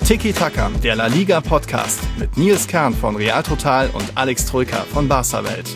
Tiki Taka, der La Liga Podcast mit Nils Kern von Real Total und Alex Troika von Barca Welt.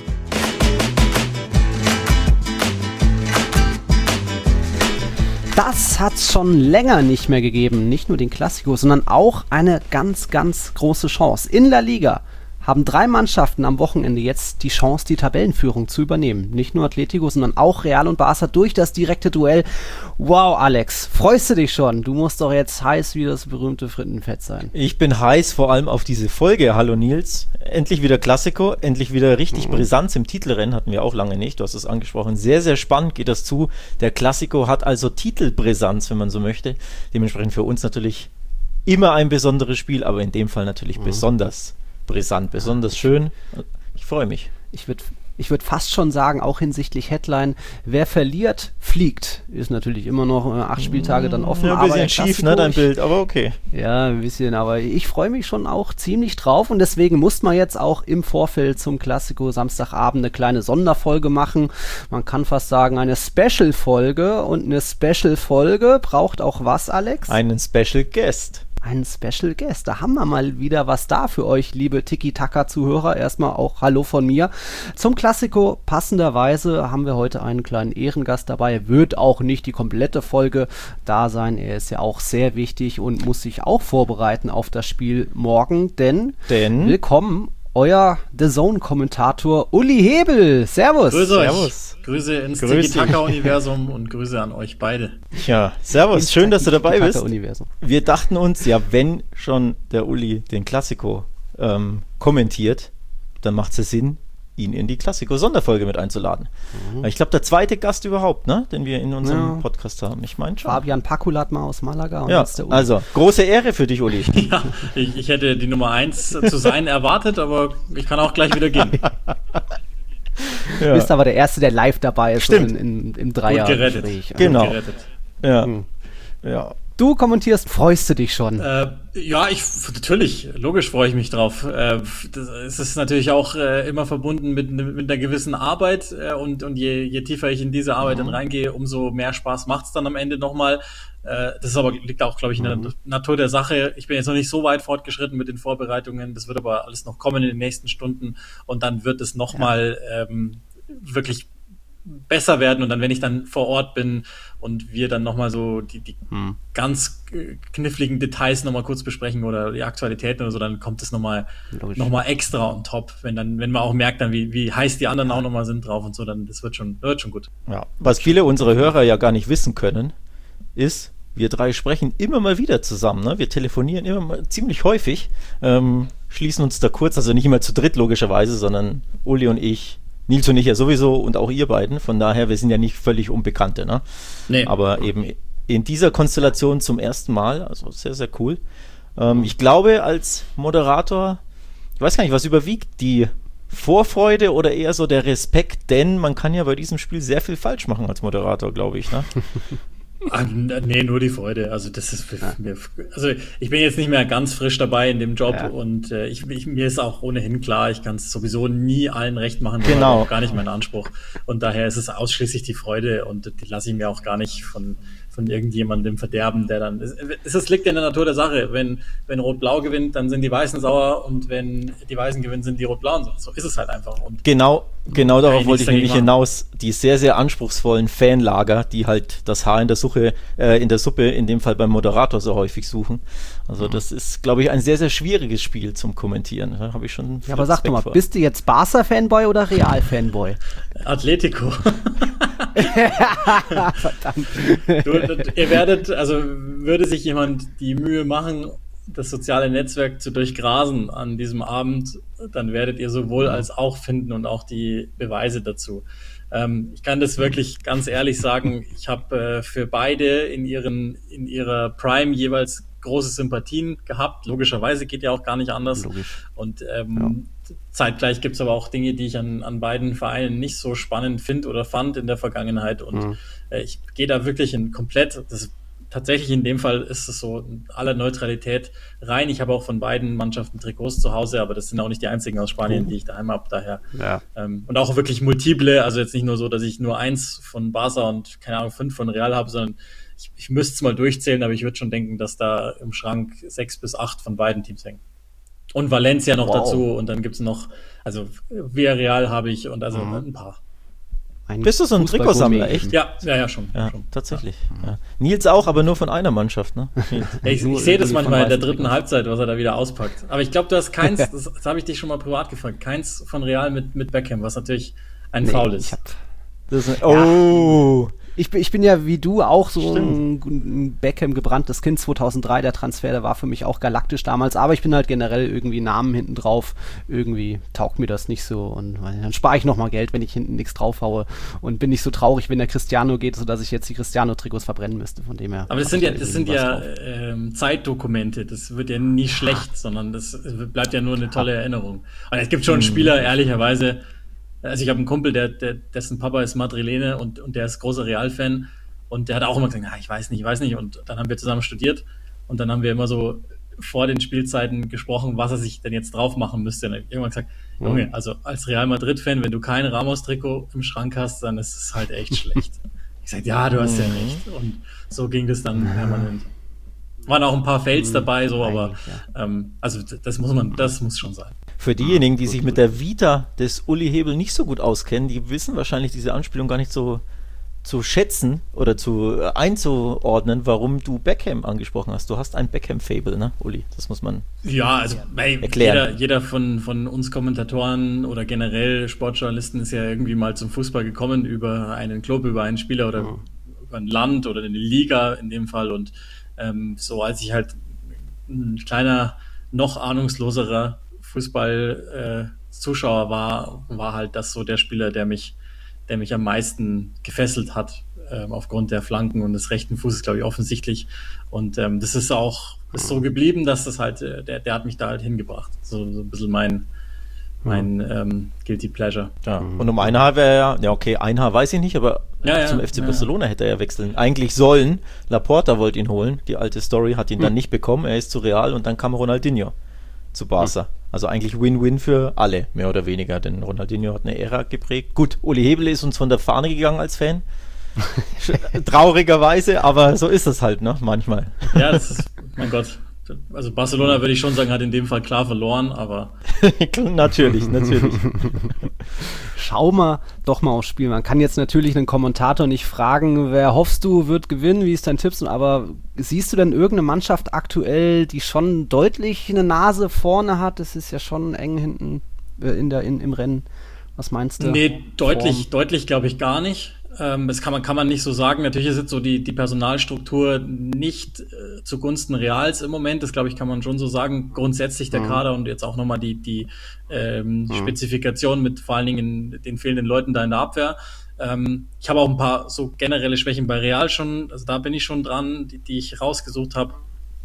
Das hat's schon länger nicht mehr gegeben. Nicht nur den Clasico, sondern auch eine ganz, ganz große Chance. In La Liga haben 3 Mannschaften am Wochenende jetzt die Chance, die Tabellenführung zu übernehmen. Nicht nur Atletico, sondern auch Real und Barca durch das direkte Duell. Wow, Alex, freust du dich schon? Du musst doch jetzt heiß wie das berühmte Frittenfett sein. Ich bin heiß vor allem auf diese Folge. Hallo Nils, endlich wieder Clasico, endlich wieder richtig Brisanz im Titelrennen, hatten wir auch lange nicht, du hast es angesprochen. Sehr, sehr spannend geht das zu. Der Clasico hat also Titelbrisanz, wenn man so möchte. Dementsprechend für uns natürlich immer ein besonderes Spiel, aber in dem Fall natürlich besonders brisant, besonders schön. Ich freue mich. Ich würd fast schon sagen, auch hinsichtlich Headline, wer verliert, fliegt. Ist natürlich immer noch 8 Spieltage dann offen. Ja, ein bisschen schief, ne, dein Bild, aber okay. Ja, ein bisschen, aber ich freue mich schon auch ziemlich drauf und deswegen muss man jetzt auch im Vorfeld zum Clasico Samstagabend eine kleine Sonderfolge machen. Man kann fast sagen, eine Special-Folge und eine Special-Folge braucht auch was, Alex? Einen Special Guest. Einen Special Guest. Da haben wir mal wieder was da für euch, liebe Tiki-Taka-Zuhörer. Erstmal auch Hallo von mir. Zum Clasico passenderweise haben wir heute einen kleinen Ehrengast dabei. Wird auch nicht die komplette Folge da sein. Er ist ja auch sehr wichtig und muss sich auch vorbereiten auf das Spiel morgen. Denn willkommen, euer The Zone-Kommentator Uli Hebel. Servus. Grüße euch. Servus. Grüße ins Tiki-Taka-Universum und Grüße an euch beide. Ja, servus, schön, dass du dabei bist. Universum. Wir dachten uns, ja, wenn schon der Uli den Clasico kommentiert, dann macht es ja Sinn, ihn in die Clasico-Sonderfolge mit einzuladen. Ich glaube, der zweite Gast überhaupt, ne, den wir in unserem Podcast haben. Ich meine schon. Fabian Pakulat mal aus Malaga. Und ja, jetzt der Uli. also, große Ehre für dich, Uli. Ja, ich hätte die Nummer 1 zu sein erwartet, aber ich kann auch gleich wieder gehen. Du bist aber der Erste, der live dabei ist. Stimmt. Im Dreiergespräch. Genau. Gut gerettet. Ja. Ja. Du kommentierst, freust du dich schon? Ja, natürlich, logisch freue ich mich drauf. Es ist natürlich auch immer verbunden mit einer gewissen Arbeit und je tiefer ich in diese Arbeit dann reingehe, umso mehr Spaß macht's dann am Ende nochmal. Das ist aber, liegt auch, glaube ich, in der Natur der Sache. Ich bin jetzt noch nicht so weit fortgeschritten mit den Vorbereitungen. Das wird aber alles noch kommen in den nächsten Stunden und dann wird es nochmal wirklich besser werden und dann, wenn ich dann vor Ort bin und wir dann nochmal so die ganz kniffligen Details nochmal kurz besprechen oder die Aktualitäten oder so, dann kommt es nochmal extra on top, wenn man auch merkt dann, wie heiß die anderen auch nochmal sind drauf und so, dann das wird schon gut. Ja. Was viele unserer Hörer ja gar nicht wissen können, ist, wir 3 sprechen immer mal wieder zusammen, ne? Wir telefonieren immer mal ziemlich häufig, schließen uns da kurz, also nicht immer zu dritt logischerweise, sondern Uli und ich, Nils und ich ja sowieso und auch ihr beiden. Von daher, wir sind ja nicht völlig Unbekannte, ne? Nee. Aber eben in dieser Konstellation zum ersten Mal, also sehr, sehr cool. Ich glaube, als Moderator, ich weiß gar nicht, was überwiegt, die Vorfreude oder eher so der Respekt, denn man kann ja bei diesem Spiel sehr viel falsch machen als Moderator, glaube ich, ne? Nee, nur die Freude. Also das ist also ich bin jetzt nicht mehr ganz frisch dabei in dem Job und mir ist auch ohnehin klar, ich kann es sowieso nie allen recht machen. Das war auch gar nicht mein Anspruch. Und daher ist es ausschließlich die Freude und die lasse ich mir auch gar nicht von irgendjemandem verderben, der dann. Es liegt in der Natur der Sache. Wenn Rot-Blau gewinnt, dann sind die Weißen sauer und wenn die Weißen gewinnen, sind die Rot-Blauen sauer. So ist es halt einfach. Und genau darauf wollte ich nämlich hinaus. Die sehr, sehr anspruchsvollen Fanlager, die halt das Haar in der Suppe, in dem Fall beim Moderator so häufig suchen. Also das ist, glaube ich, ein sehr, sehr schwieriges Spiel zum Kommentieren. Da habe ich schon. Ja, aber sag doch mal, bist du jetzt Barca-Fanboy oder Real-Fanboy? Atletico. Verdammt. Ihr werdet, also würde sich jemand die Mühe machen, das soziale Netzwerk zu durchgrasen an diesem Abend, dann werdet ihr sowohl als auch finden und auch die Beweise dazu. Ich kann das wirklich ganz ehrlich sagen, ich habe für beide in ihrer Prime jeweils große Sympathien gehabt. Logischerweise geht ja auch gar nicht anders. Logisch. Und zeitgleich gibt es aber auch Dinge, die ich an beiden Vereinen nicht so spannend finde oder fand in der Vergangenheit. Und ich gehe da wirklich in komplett, tatsächlich in dem Fall ist es so in aller Neutralität rein. Ich habe auch von beiden Mannschaften Trikots zu Hause, aber das sind auch nicht die einzigen aus Spanien, die ich daheim habe. Daher und auch wirklich multiple, also jetzt nicht nur so, dass ich nur 1 von Barca und keine Ahnung 5 von Real habe, sondern ich müsste es mal durchzählen, aber ich würde schon denken, dass da im Schrank 6 bis 8 von beiden Teams hängen. Und Valencia noch dazu und dann gibt's noch, also Villarreal habe ich und also ein paar. Bist du so ein Trikotsammler, echt? Ja, schon. Tatsächlich. Ja. Nils auch, aber nur von einer Mannschaft, ne? Ich sehe das manchmal in der dritten Halbzeit, was er da wieder auspackt. Aber ich glaube, du hast keins, das habe ich dich schon mal privat gefragt, keins von Real mit Beckham, was natürlich ein Foul ist. Ich bin ja wie du auch so ein Beckham gebranntes Kind. 2003, der Transfer, der war für mich auch galaktisch damals, aber ich bin halt generell irgendwie Namen hinten drauf. Irgendwie taugt mir das nicht so und dann spare ich nochmal Geld, wenn ich hinten nichts draufhaue und bin nicht so traurig, wenn der Cristiano geht, sodass ich jetzt die Cristiano-Trikots verbrennen müsste, von dem her. Aber das sind ja Zeitdokumente, das wird ja nie schlecht, sondern das bleibt ja nur eine tolle Erinnerung. Und es gibt schon Spieler, ehrlicherweise. Also ich habe einen Kumpel, dessen Papa ist Madrilene und der ist großer Real-Fan und der hat auch immer gesagt, ich weiß nicht und dann haben wir zusammen studiert und dann haben wir immer so vor den Spielzeiten gesprochen, was er sich denn jetzt drauf machen müsste. Und dann habe ich irgendwann gesagt, Junge, also als Real Madrid-Fan, wenn du kein Ramos-Trikot im Schrank hast, dann ist es halt echt schlecht. Ich sage, ja, du hast ja recht und so ging das dann permanent. Waren auch ein paar Fails dabei, so, aber also das muss schon sein. Für diejenigen, die sich mit der Vita des Uli Hebel nicht so gut auskennen, die wissen wahrscheinlich diese Anspielung gar nicht so zu schätzen oder einzuordnen, warum du Beckham angesprochen hast. Du hast ein Beckham-Fable, ne, Uli? Das muss man erklären. Jeder von uns Kommentatoren oder generell Sportjournalisten ist ja irgendwie mal zum Fußball gekommen über einen Club, über einen Spieler oder über ein Land oder eine Liga in dem Fall. Und so als ich halt ein kleiner, noch ahnungsloserer Fußball-Zuschauer war halt das so der Spieler, der mich am meisten gefesselt hat, aufgrund der Flanken und des rechten Fußes, glaube ich, offensichtlich. Und das ist so geblieben, dass das halt, der hat mich da halt hingebracht. So ein bisschen mein Guilty Pleasure. Ja. Und um ein Haar wäre ein Haar weiß ich nicht, aber zum FC Barcelona hätte er ja wechseln. Eigentlich sollen, Laporta wollte ihn holen, die alte Story, hat ihn dann nicht bekommen, er ist zu Real und dann kam Ronaldinho zu Barca. Also eigentlich Win-Win für alle, mehr oder weniger, denn Ronaldinho hat eine Ära geprägt. Gut, Uli Hebel ist uns von der Fahne gegangen als Fan. Traurigerweise, aber so ist es halt, ne, manchmal. Ja, das ist, mein Gott. Also Barcelona, würde ich schon sagen, hat in dem Fall klar verloren, aber... Natürlich. Schau mal doch mal aufs Spiel. Man kann jetzt natürlich einen Kommentator nicht fragen, wer hoffst du wird gewinnen, wie ist dein Tipp? Aber siehst du denn irgendeine Mannschaft aktuell, die schon deutlich eine Nase vorne hat? Es ist ja schon eng hinten im Rennen. Was meinst du? Nee, deutlich glaube ich gar nicht. Das kann man nicht so sagen. Natürlich ist jetzt so die Personalstruktur nicht zugunsten Reals im Moment. Das, glaube ich, kann man schon so sagen. Grundsätzlich der Kader und jetzt auch nochmal die Spezifikation mit vor allen Dingen den fehlenden Leuten da in der Abwehr. Ich habe auch ein paar so generelle Schwächen bei Real schon. Also da bin ich schon dran, die ich rausgesucht habe.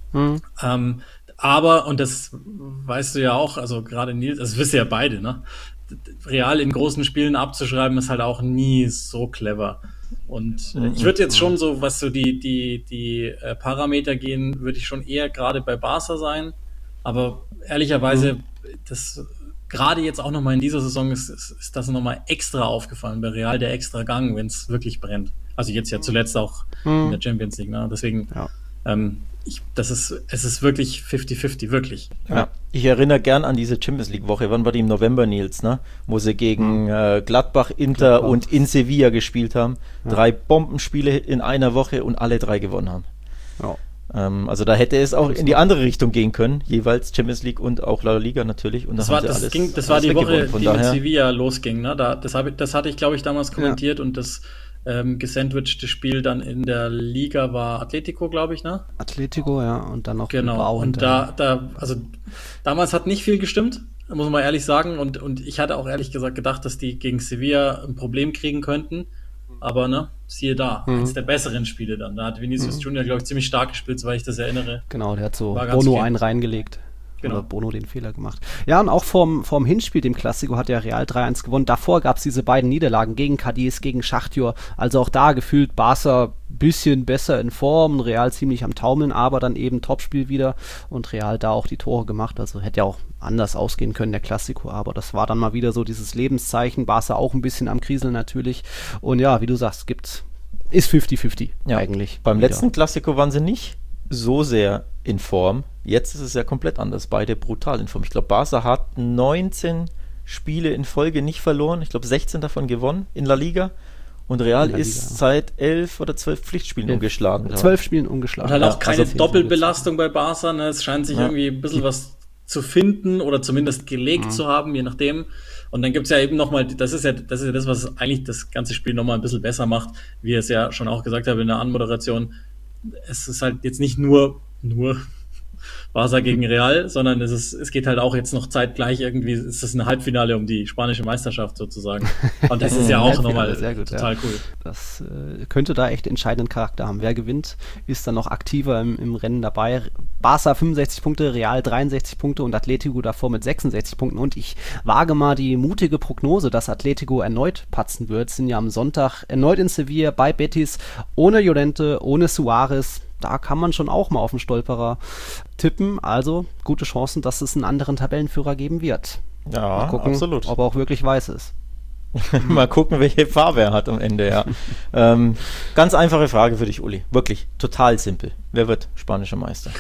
Aber, und das weißt du ja auch, also gerade Nils, das wisst ihr ja beide, ne? Real in großen Spielen abzuschreiben, ist halt auch nie so clever. Und ich würde jetzt schon so, was so die Parameter gehen, würde ich schon eher gerade bei Barca sein. Aber ehrlicherweise, das gerade jetzt auch nochmal in dieser Saison ist das nochmal extra aufgefallen bei Real, der extra Gang, wenn es wirklich brennt. Also jetzt ja zuletzt auch in der Champions League, ne? Deswegen, es ist wirklich 50-50, wirklich. Ja. Ich erinnere gern an diese Champions League Woche, wann war die im November, Nils, ne? Wo sie gegen Gladbach, Inter und in Sevilla gespielt haben. 3 Bombenspiele in einer Woche und alle 3 gewonnen haben. Ja. Also da hätte es auch in die andere Richtung gehen können, jeweils Champions League und auch La Liga natürlich. Und das war die Woche, die mit Sevilla losging, ne? Das hatte ich, glaube ich, damals kommentiert und das gesandwichte Spiel dann in der Liga war Atletico, glaube ich, ne? Atletico, ja, und dann noch Bilbao. Und also damals hat nicht viel gestimmt, muss man ehrlich sagen, und ich hatte auch ehrlich gesagt gedacht, dass die gegen Sevilla ein Problem kriegen könnten, aber ne, siehe da, eines der besseren Spiele dann. Da hat Vinicius Junior, glaube ich, ziemlich stark gespielt, soweit ich das erinnere. Genau, der hat so Bono einen reingelegt. Genau. Oder Bono den Fehler gemacht. Ja, und auch vorm Hinspiel, dem Clasico, hat ja Real 3-1 gewonnen. Davor gab es diese beiden Niederlagen gegen Cadiz, gegen Schachtjor. Also auch da gefühlt Barca bisschen besser in Form, Real ziemlich am Taumeln, aber dann eben Topspiel wieder und Real da auch die Tore gemacht. Also hätte ja auch anders ausgehen können, der Clasico, aber das war dann mal wieder so dieses Lebenszeichen. Barca auch ein bisschen am Kriseln natürlich. Und ja, wie du sagst, ist 50-50 eigentlich. Beim letzten Clasico waren sie nicht so sehr in Form. Jetzt ist es ja komplett anders. Beide brutal in Form. Ich glaube, Barca hat 19 Spiele in Folge nicht verloren. Ich glaube, 16 davon gewonnen in La Liga. Und Real ist seit 11 oder 12 Pflichtspielen ungeschlagen. 12 Spielen ungeschlagen. Und halt auch keine Doppelbelastung bei Barca. Ne? Es scheint sich irgendwie ein bisschen was zu finden oder zumindest gelegt zu haben, je nachdem. Und dann gibt's ja eben nochmal, das ist ja das, was eigentlich das ganze Spiel nochmal ein bisschen besser macht, wie ihr es ja schon auch gesagt habt in der Anmoderation. Es ist halt jetzt nicht nur Barca gegen Real, sondern es geht halt auch jetzt noch zeitgleich irgendwie, ist das ein Halbfinale um die spanische Meisterschaft sozusagen. Und das ist ja auch nochmal total cool. Das könnte da echt entscheidenden Charakter haben. Wer gewinnt, ist dann noch aktiver im Rennen dabei. Barca 65 Punkte, Real 63 Punkte und Atletico davor mit 66 Punkten. Und ich wage mal die mutige Prognose, dass Atletico erneut patzen wird. Sind ja am Sonntag erneut in Sevilla bei Betis, ohne Llorente, ohne Suarez. Da kann man schon auch mal auf den Stolperer tippen. Also gute Chancen, dass es einen anderen Tabellenführer geben wird. Ja, mal gucken, absolut. ob er auch wirklich weiß ist. Mal gucken, welche Farbe er hat am Ende, ja. Ganz einfache Frage für dich, Uli. Wirklich, total simpel. Wer wird spanischer Meister?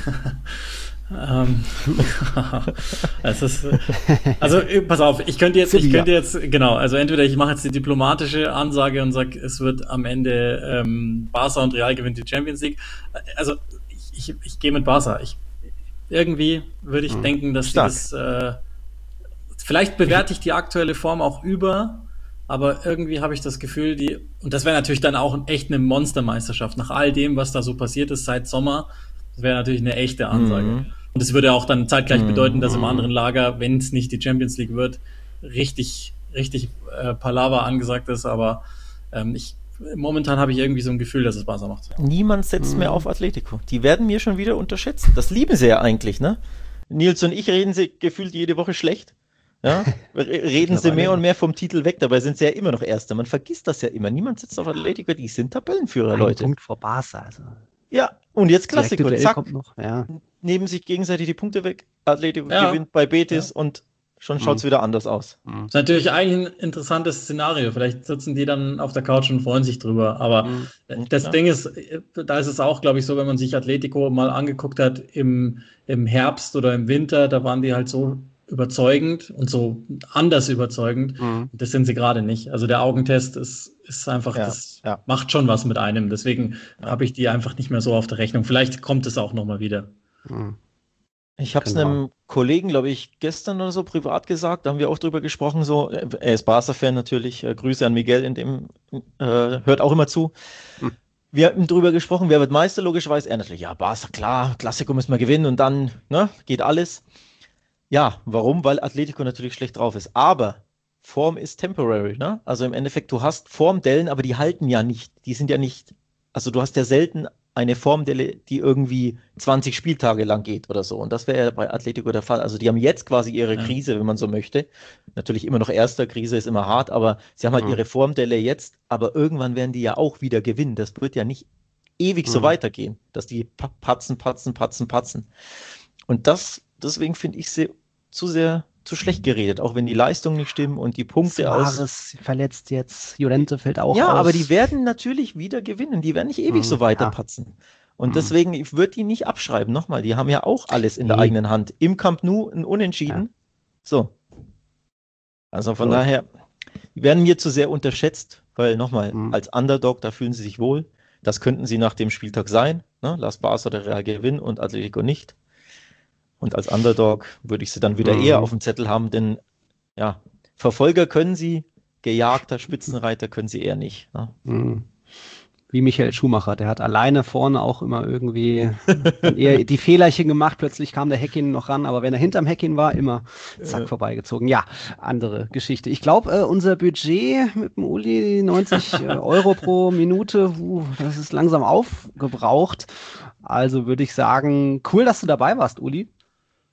Es ist, also pass auf, ich könnte jetzt, genau, also entweder ich mache jetzt die diplomatische Ansage und sage, es wird am Ende Barca und Real gewinnt die Champions League. Also ich gehe mit Barca. Irgendwie würde ich denken, dass das vielleicht bewerte ich die aktuelle Form auch über, aber irgendwie habe ich das Gefühl, und das wäre natürlich dann auch echt eine Monstermeisterschaft, nach all dem, was da so passiert ist seit Sommer, das wäre natürlich eine echte Ansage. Und es würde auch dann zeitgleich bedeuten, dass im anderen Lager, wenn es nicht die Champions League wird, richtig Palaver angesagt ist, aber momentan habe ich irgendwie so ein Gefühl, dass es Barca macht. Niemand setzt mehr auf Atletico. Die werden mir schon wieder unterschätzt. Das lieben sie ja eigentlich, ne? Nils und ich reden sie gefühlt jede Woche schlecht. Ja? Reden sie mehr und mehr vom Titel weg, dabei sind sie ja immer noch Erster. Man vergisst das ja immer. Niemand setzt auf Atletico, die sind Tabellenführer, Leute. Punkt vor Barca, also. Ja, und jetzt Klassiker, zack, kommt noch, ja. Nehmen sich gegenseitig die Punkte weg, Atletico gewinnt bei Betis und schon schaut es wieder anders aus. Das ist natürlich eigentlich ein interessantes Szenario, vielleicht sitzen die dann auf der Couch und freuen sich drüber, aber das Ding ist, da ist es auch, glaube ich, so, wenn man sich Atletico mal angeguckt hat im Herbst oder im Winter, da waren die halt so überzeugend und so anders überzeugend. Das sind sie gerade nicht. Also der Augentest ist einfach, das macht schon was mit einem. Deswegen habe ich die einfach nicht mehr so auf der Rechnung. Vielleicht kommt es auch nochmal wieder. Ich habe es einem Kollegen, glaube ich, gestern oder so privat gesagt, da haben wir auch drüber gesprochen, so, er ist Barca-Fan natürlich, Grüße an Miguel, hört auch immer zu. Wir haben drüber gesprochen, wer wird Meister, logischerweise, er natürlich, ja, Barca, klar, Klassiko müssen wir gewinnen und dann, geht alles. Ja, warum? Weil Atletico natürlich schlecht drauf ist. Aber Form ist temporary, ne? Also im Endeffekt, du hast Formdellen, aber die halten ja nicht. Die sind ja nicht, also du hast ja selten eine Formdelle, die irgendwie 20 Spieltage lang geht oder so. Und das wäre ja bei Atletico der Fall. Also die haben jetzt quasi ihre Krise, wenn man so möchte. Natürlich immer noch Erster, Krise ist immer hart, aber sie haben halt ihre Formdelle jetzt, aber irgendwann werden die ja auch wieder gewinnen. Das wird ja nicht ewig so weitergehen, dass die patzen. Und deswegen finde ich sie zu schlecht geredet, auch wenn die Leistungen nicht stimmen und die Punkte Suarez verletzt jetzt, Llorente fällt auch aus. Ja, aber die werden natürlich wieder gewinnen, die werden nicht ewig so weiterpatzen. Und deswegen, ich würde die nicht abschreiben, nochmal, die haben ja auch alles in der eigenen Hand. Im Camp Nou ein Unentschieden. Ja. So. Also von daher, die werden mir zu sehr unterschätzt, weil nochmal, als Underdog, da fühlen sie sich wohl. Das könnten sie nach dem Spieltag sein. Ne? Lass Barca oder Real gewinnen und Atletico nicht. Und als Underdog würde ich sie dann wieder eher auf dem Zettel haben, denn ja, Verfolger können sie, gejagter Spitzenreiter können sie eher nicht. Ne? Wie Michael Schumacher, der hat alleine vorne auch immer irgendwie eher die Fehlerchen gemacht, plötzlich kam der Häkkinen noch ran, aber wenn er hinterm Häkkinen war, immer zack vorbeigezogen. Ja, andere Geschichte. Ich glaube, unser Budget mit dem Uli, 90 Euro pro Minute, das ist langsam aufgebraucht. Also würde ich sagen, cool, dass du dabei warst, Uli.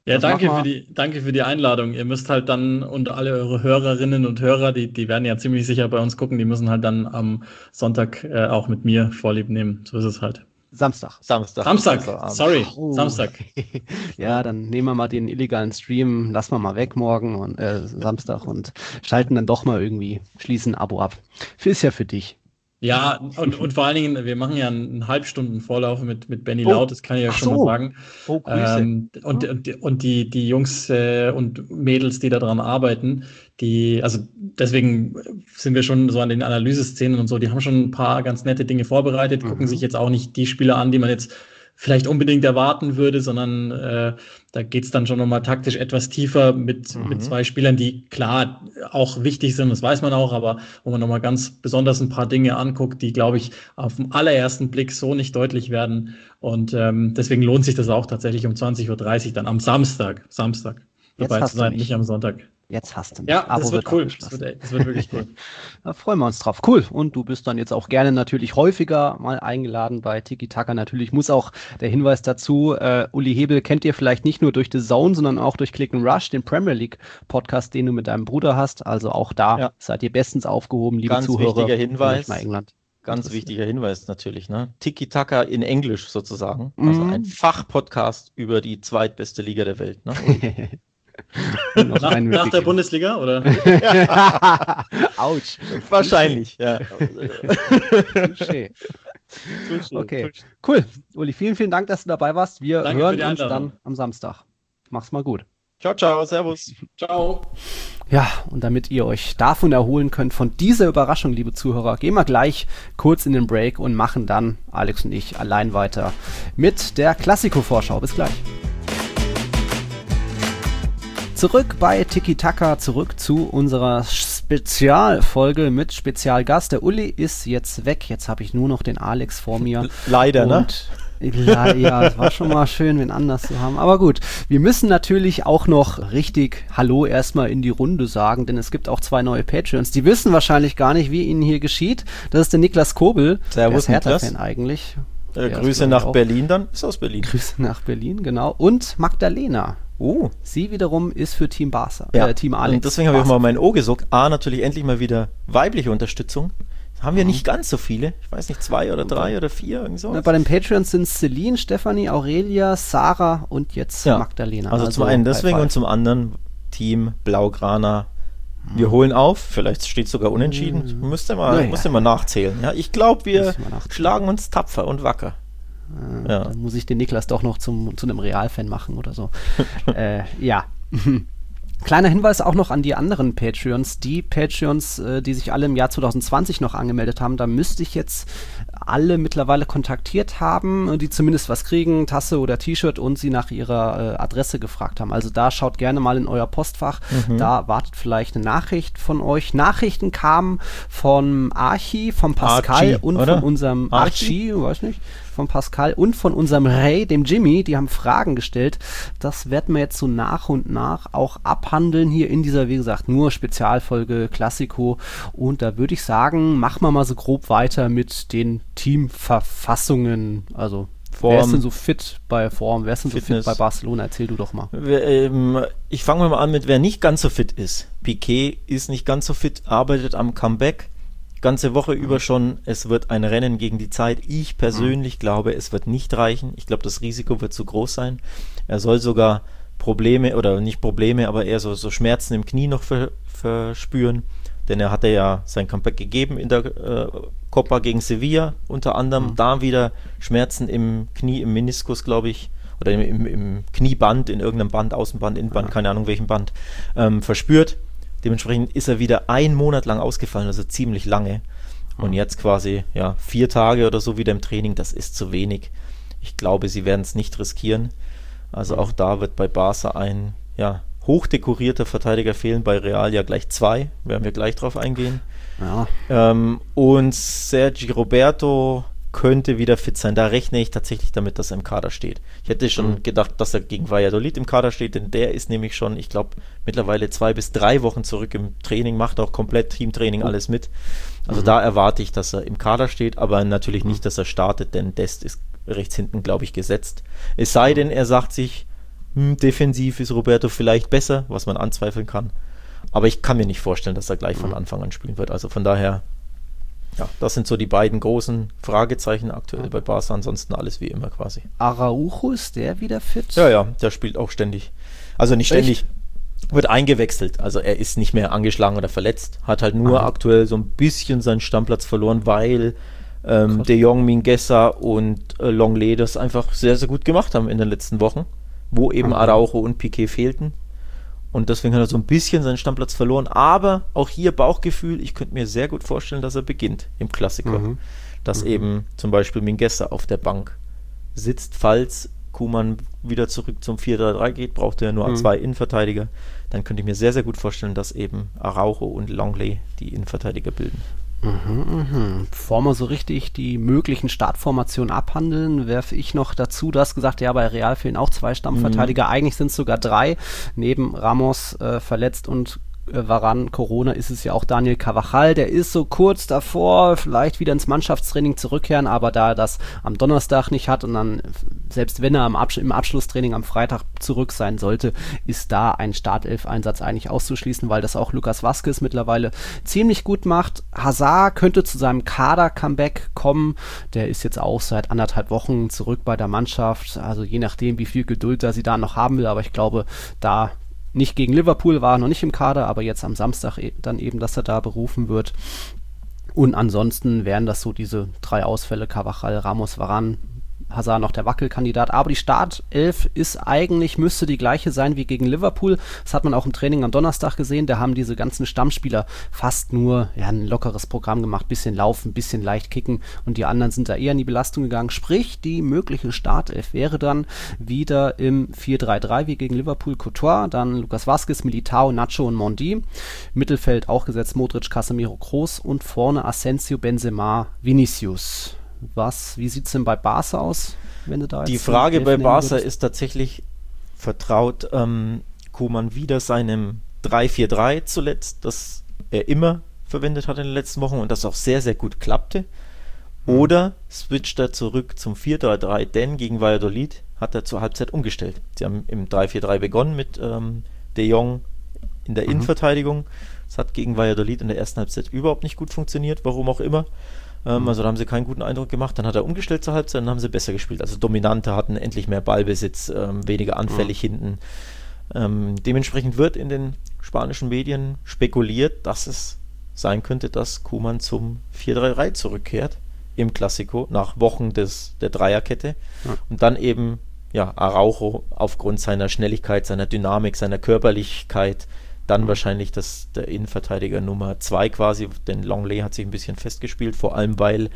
Ja, danke für die Einladung. Ihr müsst halt dann, und alle eure Hörerinnen und Hörer, die werden ja ziemlich sicher bei uns gucken, die müssen halt dann am Sonntag auch mit mir Vorlieb nehmen. So ist es halt. Samstag, sorry, Samstag. Ja, dann nehmen wir mal den illegalen Stream, lassen wir mal weg morgen und Samstag und schalten dann doch mal irgendwie, schließen ein Abo ab. Ist ja für dich. Ja, und vor allen Dingen, wir machen ja einen Halbstunden Vorlauf mit Benny Laut, das kann ich ja schon mal sagen. Oh, Grüße. Und die Jungs und Mädels, die da dran arbeiten, also deswegen sind wir schon so an den Analyseszenen und so, die haben schon ein paar ganz nette Dinge vorbereitet, gucken sich jetzt auch nicht die Spieler an, die man jetzt vielleicht unbedingt erwarten würde, sondern da geht's dann schon nochmal taktisch etwas tiefer mit 2 Spielern, die klar auch wichtig sind, das weiß man auch, aber wo man nochmal ganz besonders ein paar Dinge anguckt, die, glaube ich, auf den allerersten Blick so nicht deutlich werden. Und deswegen lohnt sich das auch tatsächlich um 20:30 Uhr dann am Samstag dabei zu sein, nicht am Sonntag. Jetzt hast du mich. Ja, das wird cool. Das wird wirklich cool. Da freuen wir uns drauf. Cool. Und du bist dann jetzt auch gerne natürlich häufiger mal eingeladen bei Tiki Taka. Natürlich muss auch der Hinweis dazu, Uli Hebel kennt ihr vielleicht nicht nur durch The Zone, sondern auch durch Click & Rush, den Premier League Podcast, den du mit deinem Bruder hast. Also auch da seid ihr bestens aufgehoben, liebe Zuhörer. Ganz wichtiger Hinweis. Ganz wichtiger Hinweis natürlich, ne? Tiki Taka in Englisch sozusagen. Also ein Fachpodcast über die zweitbeste Liga der Welt, ne? nach der Bundesliga, oder? Autsch. Wahrscheinlich, ja. Okay, cool. Uli, vielen Dank, dass du dabei warst. Wir hören uns dann am Samstag. Mach's mal gut. Ciao, servus. Ciao. Ja, und damit ihr euch davon erholen könnt, von dieser Überraschung, liebe Zuhörer, gehen wir gleich kurz in den Break und machen dann, Alex und ich, allein weiter mit der Klassiko-Vorschau. Bis gleich. Zurück bei Tiki Taka, zurück zu unserer Spezialfolge mit Spezialgast. Der Uli ist jetzt weg, jetzt habe ich nur noch den Alex vor mir. Leider, ne? Ja, es war schon mal schön, wen anders zu haben. Aber gut, wir müssen natürlich auch noch richtig Hallo erstmal in die Runde sagen, denn es gibt auch 2 neue Patreons. Die wissen wahrscheinlich gar nicht, wie ihnen hier geschieht. Das ist der Niklas Kobel, der ist Hertha-Fan eigentlich. Grüße nach Berlin, dann ist aus Berlin. Grüße nach Berlin, genau. Und Magdalena. Sie wiederum ist für Team Barca, Team Alex. Und deswegen habe ich auch mal mein O gesucht. Natürlich endlich mal wieder weibliche Unterstützung. Haben wir nicht ganz so viele. Ich weiß nicht, 2 oder 3 oder 4. Irgendwie so. Bei den Patreons sind es Celine, Stefanie, Aurelia, Sarah und jetzt Magdalena. Also zum einen deswegen und zum anderen Team Blaugrana. Wir holen auf. Vielleicht steht es sogar unentschieden. Müsste mal nachzählen. Ja, ich glaube, wir schlagen uns tapfer und wacker. Dann muss ich den Niklas doch noch zu einem Real-Fan machen oder so. Kleiner Hinweis auch noch an die anderen Patreons. Die Patreons, die sich alle im Jahr 2020 noch angemeldet haben, da müsste ich jetzt alle mittlerweile kontaktiert haben, die zumindest was kriegen, Tasse oder T-Shirt, und sie nach ihrer Adresse gefragt haben. Also da schaut gerne mal in euer Postfach. Da wartet vielleicht eine Nachricht von euch. Nachrichten kamen von Archie, von Pascal und von unserem Archie, weiß nicht, von Pascal und von unserem Ray, dem Jimmy. Die haben Fragen gestellt. Das werden wir jetzt so nach und nach auch abhandeln hier in dieser, wie gesagt, nur Spezialfolge Klassiko. Und da würde ich sagen, machen wir mal so grob weiter mit den Teamverfassungen. Also wer ist denn so fit bei Form? Wer ist denn so fit bei Barcelona? Erzähl du doch mal. Ich fange mal an mit, wer nicht ganz so fit ist. Piqué ist nicht ganz so fit, arbeitet am Comeback. Ganze Woche über schon, es wird ein Rennen gegen die Zeit. Ich persönlich glaube, es wird nicht reichen. Ich glaube, das Risiko wird zu groß sein. Er soll sogar Probleme, oder nicht Probleme, aber eher so Schmerzen im Knie noch verspüren. Denn er hatte ja sein Comeback gegeben in der Copa gegen Sevilla, unter anderem. Da wieder Schmerzen im Knie, im Meniskus, glaube ich, oder im Knieband, in irgendeinem Band, Außenband, Innenband, keine Ahnung welchem Band, verspürt. Dementsprechend ist er wieder 1 Monat lang ausgefallen, also ziemlich lange. Und jetzt quasi 4 Tage oder so wieder im Training, das ist zu wenig. Ich glaube, sie werden es nicht riskieren. Also auch da wird bei Barca ein hochdekorierter Verteidiger fehlen, bei Real ja gleich 2, werden wir gleich drauf eingehen. Und Sergi Roberto könnte wieder fit sein. Da rechne ich tatsächlich damit, dass er im Kader steht. Ich hätte schon gedacht, dass er gegen Valladolid im Kader steht, denn der ist nämlich schon, ich glaube, mittlerweile 2 bis 3 Wochen zurück im Training, macht auch komplett Teamtraining, alles mit. Also da erwarte ich, dass er im Kader steht, aber natürlich nicht, dass er startet, denn Dest ist rechts hinten, glaube ich, gesetzt. Es sei denn, er sagt sich, defensiv ist Roberto vielleicht besser, was man anzweifeln kann. Aber ich kann mir nicht vorstellen, dass er gleich von Anfang an spielen wird. Also von daher, ja, das sind so die beiden großen Fragezeichen aktuell bei Barca. Ansonsten alles wie immer quasi. Araujo, ist der wieder fit? Ja, der spielt auch ständig. Also nicht ständig, wird eingewechselt. Also er ist nicht mehr angeschlagen oder verletzt. Hat halt nur aktuell so ein bisschen seinen Stammplatz verloren, weil De Jong, Mingueza und Longley das einfach sehr, sehr gut gemacht haben in den letzten Wochen, wo eben Araujo und Piqué fehlten. Und deswegen hat er so ein bisschen seinen Stammplatz verloren. Aber auch hier Bauchgefühl, ich könnte mir sehr gut vorstellen, dass er beginnt im Klassiker. Dass eben zum Beispiel Mingueza auf der Bank sitzt, falls Koeman wieder zurück zum 4-3-3 geht, braucht er nur 2 Innenverteidiger. Dann könnte ich mir sehr, sehr gut vorstellen, dass eben Araujo und Longley die Innenverteidiger bilden. Bevor wir so richtig die möglichen Startformationen abhandeln, werfe ich noch dazu, du hast gesagt, ja, bei Real fehlen auch 2 Stammverteidiger, eigentlich sind es sogar 3, neben Ramos verletzt und Varane, Corona, ist es ja auch Daniel Carvajal, der ist so kurz davor, vielleicht wieder ins Mannschaftstraining zurückkehren, aber da er das am Donnerstag nicht hat und dann, selbst wenn er im Abschlusstraining am Freitag zurück sein sollte, ist da ein Startelf-Einsatz eigentlich auszuschließen, weil das auch Lucas Vázquez mittlerweile ziemlich gut macht. Hazard könnte zu seinem Kader-Comeback kommen, der ist jetzt auch seit 1,5 Wochen zurück bei der Mannschaft, also je nachdem, wie viel Geduld er sie da noch haben will, aber ich glaube, da nicht gegen Liverpool, war noch nicht im Kader, aber jetzt am Samstag dann eben, dass er da berufen wird. Und ansonsten wären das so diese 3 Ausfälle, Carvajal, Ramos, Varane, Hazard noch der Wackelkandidat. Aber die Startelf müsste die gleiche sein wie gegen Liverpool. Das hat man auch im Training am Donnerstag gesehen. Da haben diese ganzen Stammspieler fast nur ein lockeres Programm gemacht. Bisschen laufen, bisschen leicht kicken. Und die anderen sind da eher in die Belastung gegangen. Sprich, die mögliche Startelf wäre dann wieder im 4-3-3 wie gegen Liverpool. Courtois, dann Lucas Vázquez, Militao, Nacho und Mendy. Mittelfeld auch gesetzt Modric, Casemiro, Kroos. Und vorne Asensio, Benzema, Vinicius. Wie sieht es denn bei Barca aus, wenn du da jetzt die Frage bei Barca ist tatsächlich, vertraut Koeman wieder seinem 3-4-3 zuletzt, das er immer verwendet hat in den letzten Wochen und das auch sehr, sehr gut klappte, oder switcht er zurück zum 4-3-3, denn gegen Valladolid hat er zur Halbzeit umgestellt. Sie haben im 3-4-3 begonnen mit De Jong in der Innenverteidigung. Das hat gegen Valladolid in der ersten Halbzeit überhaupt nicht gut funktioniert, warum auch immer. Also da haben sie keinen guten Eindruck gemacht. Dann hat er umgestellt zur Halbzeit und dann haben sie besser gespielt. Also dominanter, hatten endlich mehr Ballbesitz, weniger anfällig hinten. Dementsprechend wird in den spanischen Medien spekuliert, dass es sein könnte, dass Koeman zum 4-3-3 zurückkehrt im Klassiko nach Wochen der Dreierkette. Und dann eben Araujo aufgrund seiner Schnelligkeit, seiner Dynamik, seiner Körperlichkeit dann wahrscheinlich der Innenverteidiger Nummer 2 quasi, denn Longley hat sich ein bisschen festgespielt, vor allem weil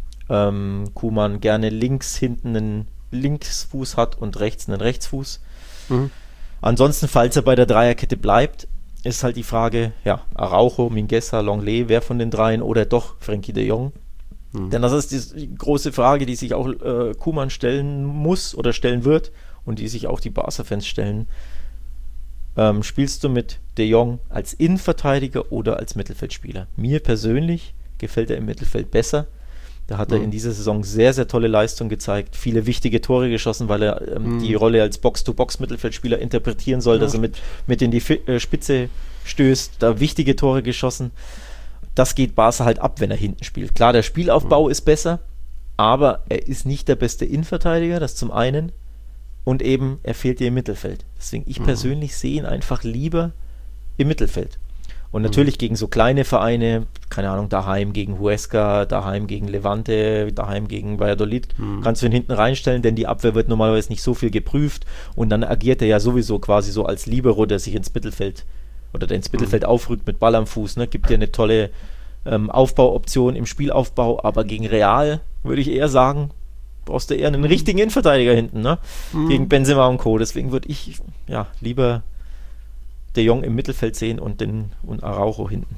Koeman gerne links hinten einen Linksfuß hat und rechts einen Rechtsfuß. Ansonsten, falls er bei der Dreierkette bleibt, ist halt die Frage, Araujo, Mingueza, Longley, wer von den dreien oder doch Frenkie de Jong? Denn das ist die große Frage, die sich auch Koeman stellen muss oder stellen wird und die sich auch die Barca-Fans stellen. Spielst du mit De Jong als Innenverteidiger oder als Mittelfeldspieler? Mir persönlich gefällt er im Mittelfeld besser. Da hat er in dieser Saison sehr, sehr tolle Leistung gezeigt, viele wichtige Tore geschossen, weil er die Rolle als Box-to-Box-Mittelfeldspieler interpretieren soll, dass er mit in die Spitze stößt, da wichtige Tore geschossen. Das geht Barca halt ab, wenn er hinten spielt. Klar, der Spielaufbau ist besser, aber er ist nicht der beste Innenverteidiger, das zum einen. Und eben, er fehlt dir im Mittelfeld. Deswegen, ich persönlich sehe ihn einfach lieber im Mittelfeld. Und natürlich gegen so kleine Vereine, keine Ahnung, daheim gegen Huesca, daheim gegen Levante, daheim gegen Valladolid, kannst du ihn hinten reinstellen, denn die Abwehr wird normalerweise nicht so viel geprüft und dann agiert er ja sowieso quasi so als Libero, der sich ins Mittelfeld aufrückt mit Ball am Fuß, ne? Gibt dir eine tolle Aufbauoption im Spielaufbau, aber gegen Real würde ich eher sagen, brauchst du eher einen richtigen Innenverteidiger hinten, ne? Gegen Benzema und Co. Deswegen würde ich lieber De Jong im Mittelfeld sehen und Araujo hinten.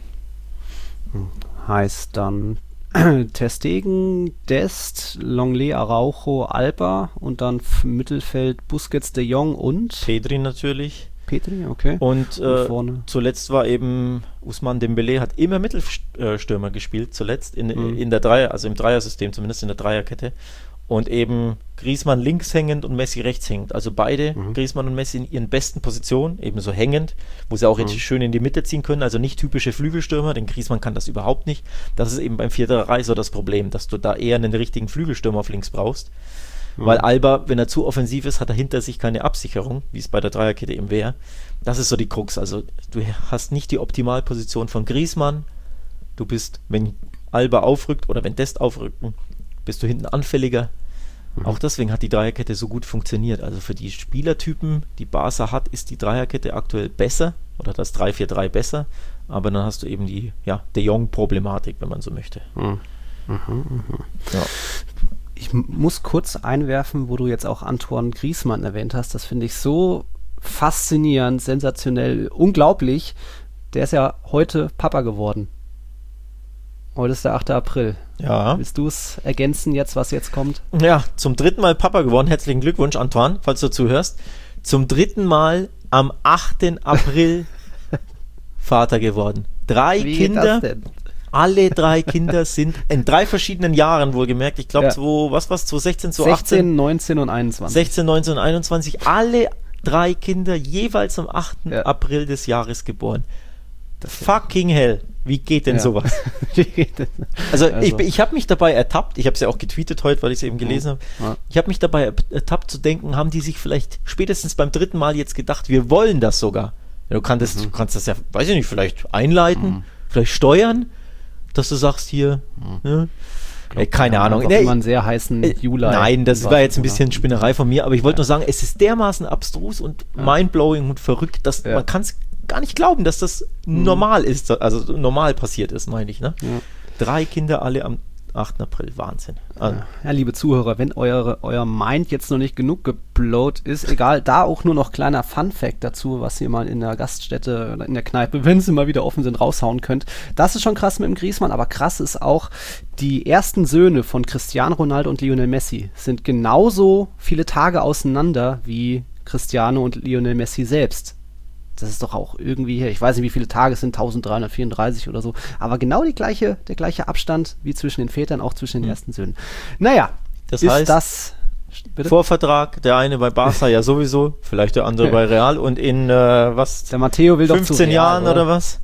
Heißt dann Ter Stegen, Dest, Longley, Araujo, Alba und dann Mittelfeld Busquets, De Jong und Pedri natürlich. Pedri, okay. Und zuletzt war eben Ousmane Dembélé, hat immer Mittelstürmer gespielt, zuletzt in der Dreier, also im Dreiersystem, zumindest in der Dreierkette. und eben Griezmann links hängend und Messi rechts hängend. Also beide, Griezmann und Messi in ihren besten Positionen, ebenso hängend, wo sie auch jetzt schön in die Mitte ziehen können, also nicht typische Flügelstürmer, denn Griezmann kann das überhaupt nicht. Das ist eben beim 4-3 so das Problem, dass du da eher einen richtigen Flügelstürmer auf links brauchst. Weil Alba, wenn er zu offensiv ist, hat er hinter sich keine Absicherung, wie es bei der Dreierkette eben wäre. Das ist so die Krux. Also du hast nicht die Optimalposition von Griezmann. Du bist, wenn Alba aufrückt oder wenn Dest aufrückt, bist du hinten anfälliger. Auch deswegen hat die Dreierkette so gut funktioniert. Also für die Spielertypen, die Barca hat, ist die Dreierkette aktuell besser oder das 3-4-3 besser. Aber dann hast du eben die De Jong-Problematik, wenn man so möchte. Ja. Ich muss kurz einwerfen, wo du jetzt auch Antoine Griezmann erwähnt hast. Das finde ich so faszinierend, sensationell, unglaublich. Der ist ja heute Papa geworden. Heute ist der 8. April. Ja. Willst du es ergänzen jetzt, was jetzt kommt? Ja, zum 3. Mal Papa geworden. Herzlichen Glückwunsch, Antoine, falls du zuhörst. Zum 3. Mal am 8. April Vater geworden. 3 Wie Kinder. geht das denn? Alle 3 Kinder sind in 3 verschiedenen Jahren wohlgemerkt. Ich glaube, 2016, 2018. 16, 19 und 21. 16, 19 und 21. Alle 3 Kinder jeweils am 8. Ja. April des Jahres geboren. Fucking hell. Wie geht denn sowas? Also ich habe mich dabei ertappt, ich habe es ja auch getweetet heute, weil ich es eben gelesen habe, ich habe mich dabei ertappt zu denken, haben die sich vielleicht spätestens beim 3. Mal jetzt gedacht, wir wollen das sogar. Ja, du kannst das ja, weiß ich nicht, vielleicht einleiten, vielleicht steuern, dass du sagst hier, keine Ahnung. Immer einen sehr heißen Juli. Nein, das war jetzt ein bisschen Spinnerei von mir, aber ich wollte nur sagen, es ist dermaßen abstrus und mindblowing und verrückt, dass man kann es gar nicht glauben, dass das normal ist, also normal passiert ist, meine ich. Ne? Ja. 3 Kinder alle am 8. April, Wahnsinn. Also. Ja, liebe Zuhörer, wenn euer Mind jetzt noch nicht genug geblowt ist, egal, da auch nur noch kleiner Fun-Fact dazu, was ihr mal in der Gaststätte oder in der Kneipe, wenn sie mal wieder offen sind, raushauen könnt. Das ist schon krass mit dem Griezmann, aber krass ist auch, die ersten Söhne von Cristiano Ronaldo und Lionel Messi sind genauso viele Tage auseinander wie Cristiano und Lionel Messi selbst. Das ist doch auch irgendwie, ich weiß nicht, wie viele Tage es sind, 1334 oder so, aber genau der gleiche Abstand wie zwischen den Vätern, auch zwischen den ersten Söhnen. Naja, das heißt, bitte? Vorvertrag, der eine bei Barca ja sowieso, vielleicht der andere bei Real und in der Matteo will 15 doch zu Real, Jahren oder was,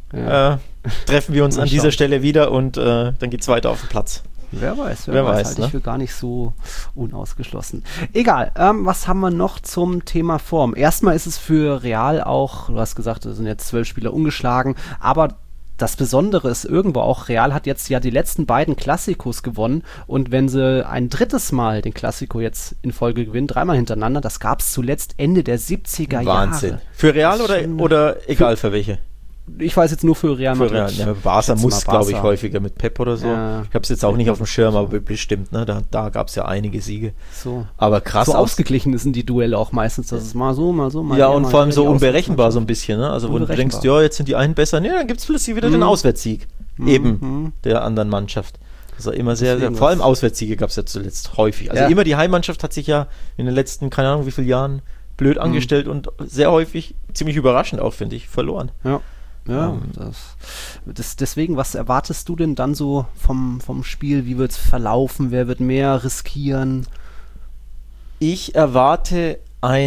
treffen wir uns an dieser Stelle wieder und dann geht's weiter auf den Platz. Wer weiß, halte ich für gar nicht so unausgeschlossen. Egal, was haben wir noch zum Thema Form? Erstmal ist es für Real auch, du hast gesagt, es sind jetzt 12 Spieler ungeschlagen, aber das Besondere ist irgendwo auch, Real hat jetzt ja die letzten beiden Klassikos gewonnen und wenn sie ein 3. Mal den Klassiko jetzt in Folge gewinnen, 3 Mal hintereinander, das gab es zuletzt Ende der 70er Jahre. Wahnsinn. Für Real oder egal für welche? Ich weiß jetzt nur für Real Madrid. Ja, Barca muss, glaube ich, häufiger mit Pep oder so. Ja. Ich habe es jetzt auch nicht auf dem Schirm, aber bestimmt, ne? Da gab es ja einige Siege. So. Aber krass. So ausgeglichen sind die Duelle auch meistens, dass es mal so, mal so, mal ja, und vor allem so unberechenbar so ein bisschen, ne? Also wo du denkst, ja, jetzt sind die einen besser, ne, dann gibt es plötzlich wieder den Auswärtssieg. Eben der anderen Mannschaft. Also immer sehr, vor allem Auswärtssiege gab es ja zuletzt häufig. Also immer die Heimmannschaft hat sich ja in den letzten, keine Ahnung wie viele Jahren, blöd angestellt und sehr häufig, ziemlich überraschend auch, finde ich, verloren. Ja, deswegen, was erwartest du denn dann so vom Spiel? Wie wird es verlaufen? Wer wird mehr riskieren? Ich erwarte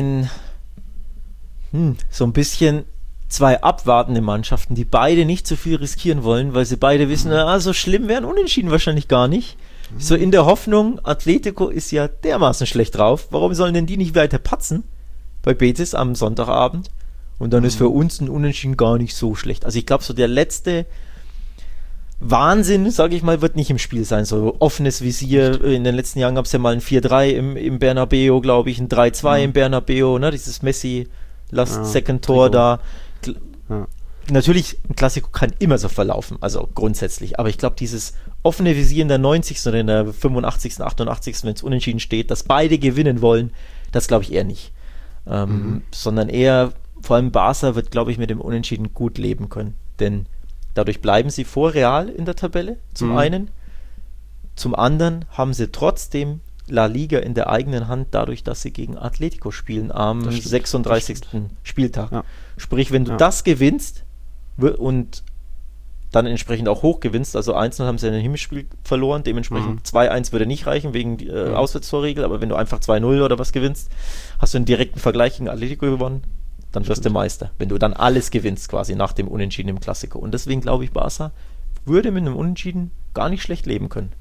so ein bisschen 2 abwartende Mannschaften, die beide nicht so viel riskieren wollen, weil sie beide wissen, so schlimm wären Unentschieden wahrscheinlich gar nicht. So in der Hoffnung, Atletico ist ja dermaßen schlecht drauf, warum sollen denn die nicht weiter patzen bei Betis am Sonntagabend? Und dann ist für uns ein Unentschieden gar nicht so schlecht. Also ich glaube, so der letzte Wahnsinn, sage ich mal, wird nicht im Spiel sein. So offenes Visier. In den letzten Jahren gab es ja mal ein 4-3 im Bernabeu, glaube ich, ein 3-2 im Bernabeu, ne? Dieses Messi-Second-Tor da. Natürlich, ein Klassiko kann immer so verlaufen, also grundsätzlich. Aber ich glaube, dieses offene Visier in der 90. oder in der 85., 88., wenn es unentschieden steht, dass beide gewinnen wollen, das glaube ich eher nicht. Sondern eher... Vor allem Barca wird, glaube ich, mit dem Unentschieden gut leben können. Denn dadurch bleiben sie vor Real in der Tabelle, zum einen. Zum anderen haben sie trotzdem La Liga in der eigenen Hand, dadurch, dass sie gegen Atletico spielen am 36. Spieltag. Ja. Sprich, wenn du das gewinnst und dann entsprechend auch hoch gewinnst, also 1-0 haben sie in einem Hinspiel verloren, dementsprechend 2-1 würde nicht reichen wegen Auswärtstorregel, aber wenn du einfach 2-0 oder was gewinnst, hast du einen direkten Vergleich gegen Atletico gewonnen, dann wirst du Meister, wenn du dann alles gewinnst quasi nach dem Unentschieden im Klassiko. Und deswegen glaube ich, Barca würde mit einem Unentschieden gar nicht schlecht leben können.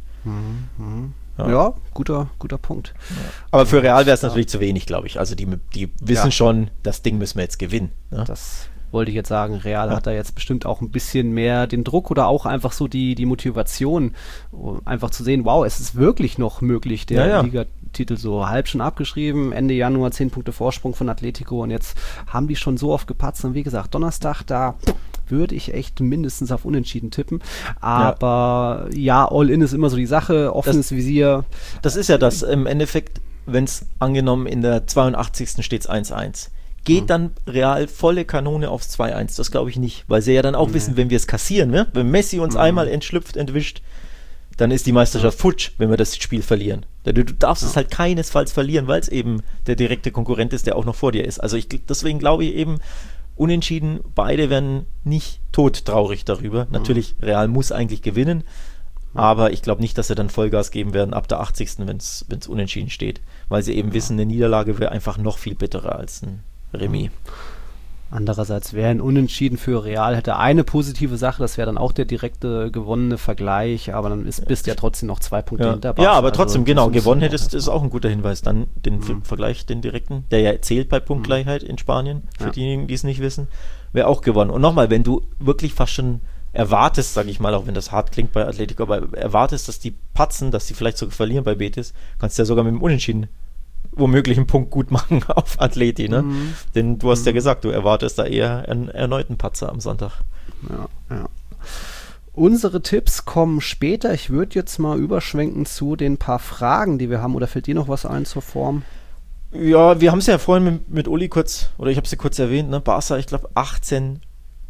Ja, guter Punkt. Ja. Aber für Real wäre es natürlich zu wenig, glaube ich. Also die wissen schon, das Ding müssen wir jetzt gewinnen. Ne? Das wollte ich jetzt sagen. Real hat da jetzt bestimmt auch ein bisschen mehr den Druck oder auch einfach so die Motivation, einfach zu sehen, wow, es ist wirklich noch möglich, der Ligatitel so halb schon abgeschrieben, Ende Januar 10 Punkte Vorsprung von Atletico und jetzt haben die schon so oft gepatzt und wie gesagt, Donnerstag, da würde ich echt mindestens auf Unentschieden tippen, aber All-In ist immer so die Sache, offenes Visier. Das ist ja das, im Endeffekt, wenn es angenommen in der 82. steht es 1-1. Geht dann Real volle Kanone aufs 2-1? Das glaube ich nicht, weil sie ja dann auch wissen, wenn wir es kassieren, ne? Wenn Messi uns einmal entwischt, dann ist die Meisterschaft futsch, wenn wir das Spiel verlieren. Du darfst es halt keinesfalls verlieren, weil es eben der direkte Konkurrent ist, der auch noch vor dir ist. Also deswegen glaube ich eben, unentschieden, beide werden nicht todtraurig darüber. Natürlich, Real muss eigentlich gewinnen, aber ich glaube nicht, dass sie dann Vollgas geben werden ab der 80., wenn es unentschieden steht, weil sie eben wissen, eine Niederlage wäre einfach noch viel bitterer als ein Remis. Andererseits wäre ein Unentschieden für Real, hätte eine positive Sache, das wäre dann auch der direkte gewonnene Vergleich, aber dann bist du ja trotzdem noch 2 Punkte hinter Barca. Ja, aber trotzdem, genau, gewonnen hättest, ist auch ein guter Hinweis. Dann den Vergleich, den direkten, der ja zählt bei Punktgleichheit in Spanien, für diejenigen, die es nicht wissen, wäre auch gewonnen. Und nochmal, wenn du wirklich fast schon erwartest, sage ich mal, auch wenn das hart klingt bei Atletico, aber erwartest, dass die patzen, dass die vielleicht sogar verlieren bei Betis, kannst du ja sogar mit dem Unentschieden womöglich einen Punkt gut machen auf Atleti, ne? Denn du hast ja gesagt, du erwartest da eher einen erneuten Patzer am Sonntag. Ja. Unsere Tipps kommen später. Ich würde jetzt mal überschwenken zu den paar Fragen, die wir haben. Oder fällt dir noch was ein zur Form? Ja, wir haben es ja vorhin mit Uli kurz, oder ich habe es ja kurz erwähnt, ne? Barca, ich glaube 18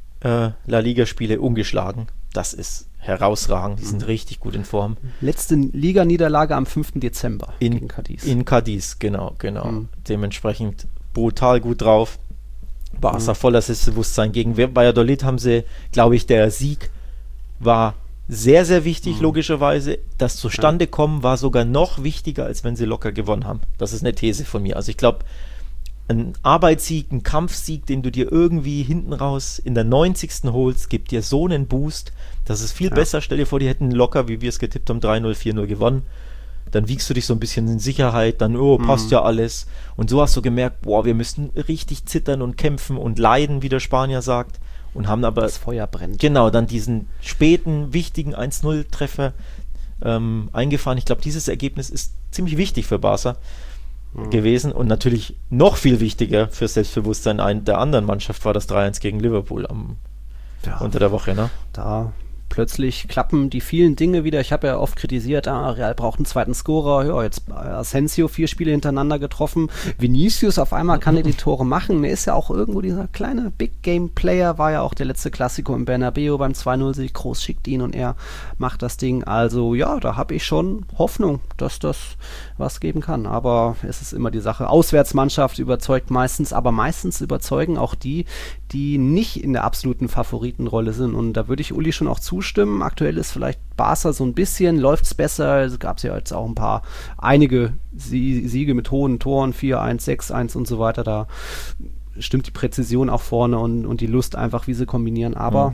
La Liga-Spiele ungeschlagen. Das ist herausragend, die sind richtig gut in Form. Letzte Liga-Niederlage am 5. Dezember gegen Cadiz. In Cadiz, genau. Dementsprechend brutal gut drauf. Barca voller Selbstbewusstsein. Gegen Valladolid haben sie, glaube ich, der Sieg war sehr, sehr wichtig, logischerweise. Das Zustandekommen war sogar noch wichtiger, als wenn sie locker gewonnen haben. Das ist eine These von mir. Also ich glaube, ein Arbeitssieg, ein Kampfsieg, den du dir irgendwie hinten raus in der 90. holst, gibt dir so einen Boost, das ist viel besser. Stell dir vor, die hätten locker, wie wir es getippt haben, 3-0, 4-0 gewonnen. Dann wiegst du dich so ein bisschen in Sicherheit, dann, passt ja alles. Und so hast du gemerkt, wir müssen richtig zittern und kämpfen und leiden, wie der Spanier sagt. Und haben aber das Feuer brennt. Genau, dann diesen späten, wichtigen 1-0-Treffer eingefahren. Ich glaube, dieses Ergebnis ist ziemlich wichtig für Barca gewesen und natürlich noch viel wichtiger für Selbstbewusstsein der anderen Mannschaft war das 3-1 gegen Liverpool unter der Woche, ne? Da plötzlich klappen die vielen Dinge wieder. Ich habe ja oft kritisiert, Real braucht einen zweiten Scorer. Ja, jetzt Asensio 4 Spiele hintereinander getroffen. Vinicius auf einmal kann er die Tore machen. Er ist ja auch irgendwo dieser kleine Big-Game-Player, war ja auch der letzte Klassiko im Bernabeu beim 2-0-Sieg. Kroos schickt ihn und er macht das Ding. Also ja, da habe ich schon Hoffnung, dass das was geben kann. Aber es ist immer die Sache. Auswärtsmannschaft überzeugt meistens, aber meistens überzeugen auch die nicht in der absoluten Favoritenrolle sind. Und da würde ich Uli schon auch zustimmen. Aktuell ist vielleicht Barca so ein bisschen, läuft es besser. Es gab ja jetzt auch einige Siege mit hohen Toren, 4-1, 6-1 und so weiter. Da stimmt die Präzision auch vorne und die Lust einfach, wie sie kombinieren. Aber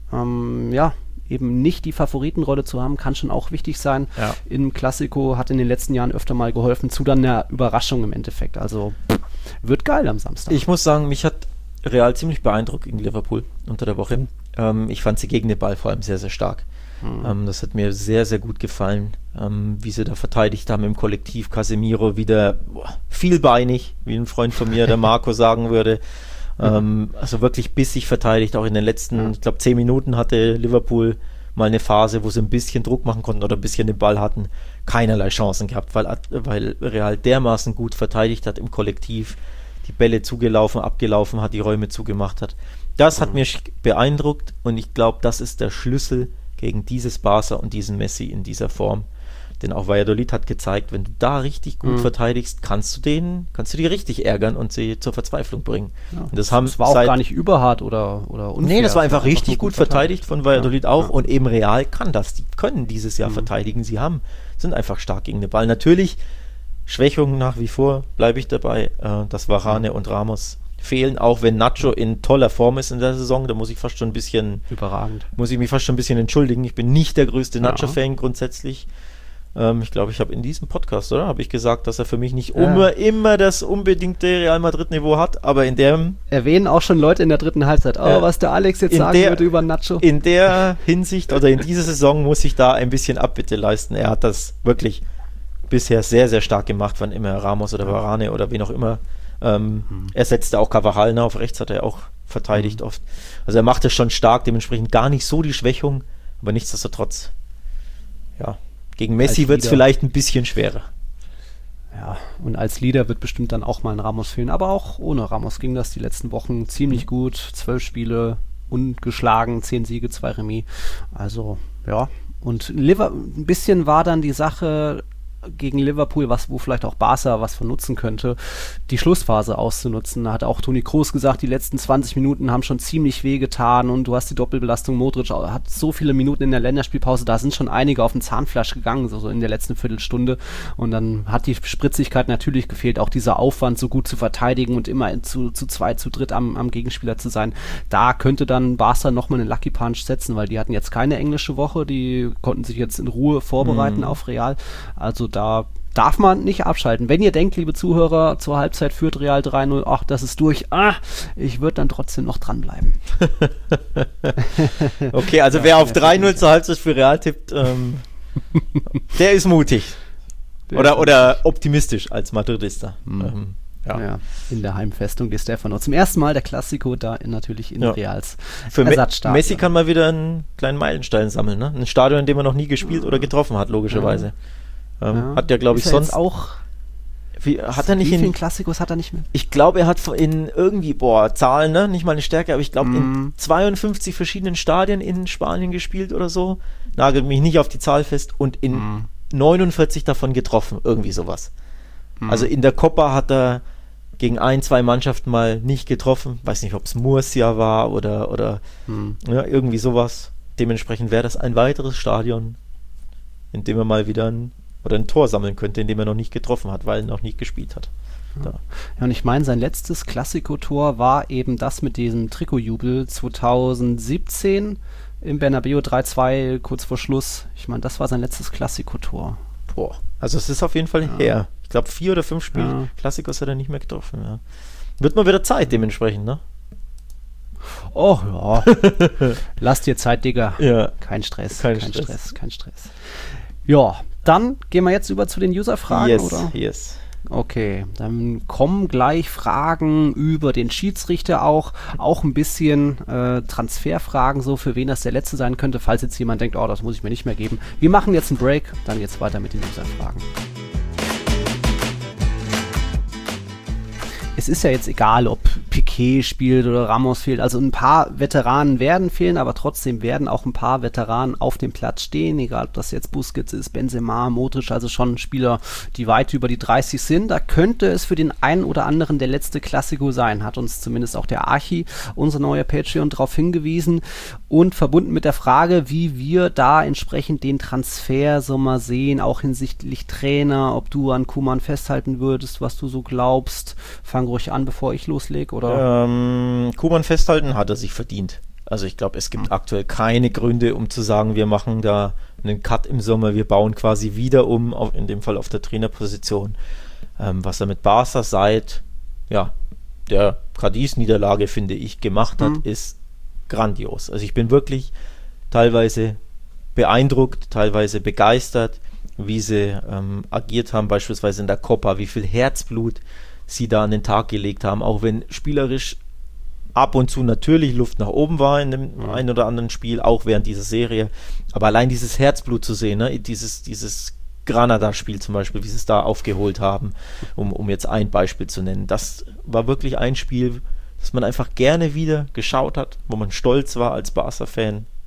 eben nicht die Favoritenrolle zu haben, kann schon auch wichtig sein. Ja. Im Klassiko hat in den letzten Jahren öfter mal geholfen, zu dann einer Überraschung im Endeffekt. Also wird geil am Samstag. Ich muss sagen, mich hat Real ziemlich beeindruckt gegen Liverpool unter der Woche. Ich fand sie gegen den Ball vor allem sehr, sehr stark. Das hat mir sehr, sehr gut gefallen, wie sie da verteidigt haben im Kollektiv. Casemiro wieder vielbeinig, wie ein Freund von mir, der Marco, sagen würde. Also wirklich bissig verteidigt, auch in den letzten, ich glaube 10 Minuten hatte Liverpool mal eine Phase, wo sie ein bisschen Druck machen konnten oder ein bisschen den Ball hatten. Keinerlei Chancen gehabt, weil Real dermaßen gut verteidigt hat im Kollektiv, die Bälle zugelaufen, abgelaufen hat, die Räume zugemacht hat. Das hat mich beeindruckt und ich glaube, das ist der Schlüssel gegen dieses Barca und diesen Messi in dieser Form, Denn auch Valladolid hat gezeigt, wenn du da richtig gut verteidigst, kannst du die richtig ärgern und sie zur Verzweiflung bringen. Ja. Und das war auch gar nicht überhart oder unfair. Nee, das war einfach richtig gut verteidigt von Valladolid auch. Ja. Und eben Real kann das. Die können dieses Jahr verteidigen. Sind einfach stark gegen den Ball. Natürlich, Schwächungen nach wie vor, bleibe ich dabei, dass Varane und Ramos fehlen, auch wenn Nacho in toller Form ist in der Saison. Da muss ich mich fast schon ein bisschen entschuldigen. Ich bin nicht der größte Nacho-Fan grundsätzlich. Ich glaube, ich habe in diesem Podcast, habe ich gesagt, dass er für mich nicht immer das unbedingte Real Madrid-Niveau hat, aber in dem... Erwähnen auch schon Leute in der dritten Halbzeit, was der Alex jetzt sagen würde über Nacho. In der Hinsicht oder in dieser Saison muss ich da ein bisschen Abbitte leisten. Er hat das wirklich bisher sehr, sehr stark gemacht, wann immer Ramos oder Varane oder wen auch immer. Er setzte auch Carvajal auf rechts, hat er auch verteidigt oft. Also er macht es schon stark, dementsprechend gar nicht so die Schwächung, aber nichtsdestotrotz, gegen Messi wird es vielleicht ein bisschen schwerer. Ja, und als Leader wird bestimmt dann auch mal ein Ramos fehlen, aber auch ohne Ramos ging das die letzten Wochen ziemlich gut. 12 Spiele ungeschlagen, 10 Siege, 2 Remis. Also, und ein bisschen war dann die Sache gegen Liverpool, wo vielleicht auch Barca was von nutzen könnte, die Schlussphase auszunutzen. Da hat auch Toni Kroos gesagt, die letzten 20 Minuten haben schon ziemlich weh getan und du hast die Doppelbelastung. Modric hat so viele Minuten in der Länderspielpause, da sind schon einige auf den Zahnfleisch gegangen, so in der letzten Viertelstunde, und dann hat die Spritzigkeit natürlich gefehlt, auch dieser Aufwand, so gut zu verteidigen und immer zu zweit, zu dritt am Gegenspieler zu sein. Da könnte dann Barca nochmal einen Lucky Punch setzen, weil die hatten jetzt keine englische Woche, die konnten sich jetzt in Ruhe vorbereiten auf Real. Also da darf man nicht abschalten. Wenn ihr denkt, liebe Zuhörer, zur Halbzeit führt Real 3-0, ach, das ist durch, ich würde dann trotzdem noch dranbleiben. Okay, also wer auf 3-0 zur Halbzeit für Real tippt, der ist mutig. Oder optimistisch als Madridista. In der Heimfestung Di Stefano. Zum ersten Mal der Klassiko da natürlich in Reals für Ersatzstadion. Messi kann mal wieder einen kleinen Meilenstein sammeln, ne? Ein Stadion, in dem er noch nie gespielt oder getroffen hat, logischerweise. Hat der, glaube ich, sonst auch. Wie vielen Klassikos hat er nicht mehr? Ich glaube, er hat in irgendwie, Zahlen, ne? Nicht mal eine Stärke, aber ich glaube, in 52 verschiedenen Stadien in Spanien gespielt oder so. Nagelt mich nicht auf die Zahl fest. Und in 49 davon getroffen. Irgendwie sowas. Also in der Copa hat er gegen 1-2 Mannschaften mal nicht getroffen. Weiß nicht, ob es Murcia war oder irgendwie sowas. Dementsprechend wäre das ein weiteres Stadion, in dem er mal wieder ein Tor sammeln könnte, in dem er noch nicht getroffen hat, weil er noch nicht gespielt hat. Ja, und ich meine, sein letztes Klassiko-Tor war eben das mit diesem Trikotjubel 2017 im Bernabeu 3-2, kurz vor Schluss. Ich meine, das war sein letztes Klassiko-Tor. Also es ist auf jeden Fall her. Ich glaube, 4 oder 5 Spiele Klassikos hat er nicht mehr getroffen. Ja. Wird mal wieder Zeit dementsprechend, ne? Oh ja. Lass dir Zeit, Digga. Ja. Kein Stress. Ja, dann gehen wir jetzt über zu den User-Fragen, oder? Yes. Okay, dann kommen gleich Fragen über den Schiedsrichter auch ein bisschen Transferfragen, so für wen das der letzte sein könnte, falls jetzt jemand denkt, das muss ich mir nicht mehr geben. Wir machen jetzt einen Break, dann geht's weiter mit den User-Fragen. Es ist ja jetzt egal, ob Piqué spielt oder Ramos fehlt. Also ein paar Veteranen werden fehlen, aber trotzdem werden auch ein paar Veteranen auf dem Platz stehen. Egal, ob das jetzt Busquets ist, Benzema, Modric, also schon Spieler, die weit über die 30 sind. Da könnte es für den einen oder anderen der letzte Klassiko sein, hat uns zumindest auch der Archi, unser neuer Patreon, darauf hingewiesen. Und verbunden mit der Frage, wie wir da entsprechend den Transfersommer sehen, auch hinsichtlich Trainer, ob du an Koeman festhalten würdest, was du so glaubst. Fang ruhig an, bevor ich loslege, oder? Koeman festhalten hat er sich verdient. Also ich glaube, es gibt aktuell keine Gründe, um zu sagen, wir machen da einen Cut im Sommer, wir bauen quasi wieder um, in dem Fall auf der Trainerposition. Was er mit Barca seit der Cadiz-Niederlage, finde ich, gemacht hat, ist grandios. Also ich bin wirklich teilweise beeindruckt, teilweise begeistert, wie sie agiert haben, beispielsweise in der Copa, wie viel Herzblut sie da an den Tag gelegt haben, auch wenn spielerisch ab und zu natürlich Luft nach oben war in dem einen oder anderen Spiel, auch während dieser Serie, aber allein dieses Herzblut zu sehen, ne? dieses Granada-Spiel zum Beispiel, wie sie es da aufgeholt haben, um jetzt ein Beispiel zu nennen, das war wirklich ein Spiel, das man einfach gerne wieder geschaut hat, wo man stolz war als Barca-Fan,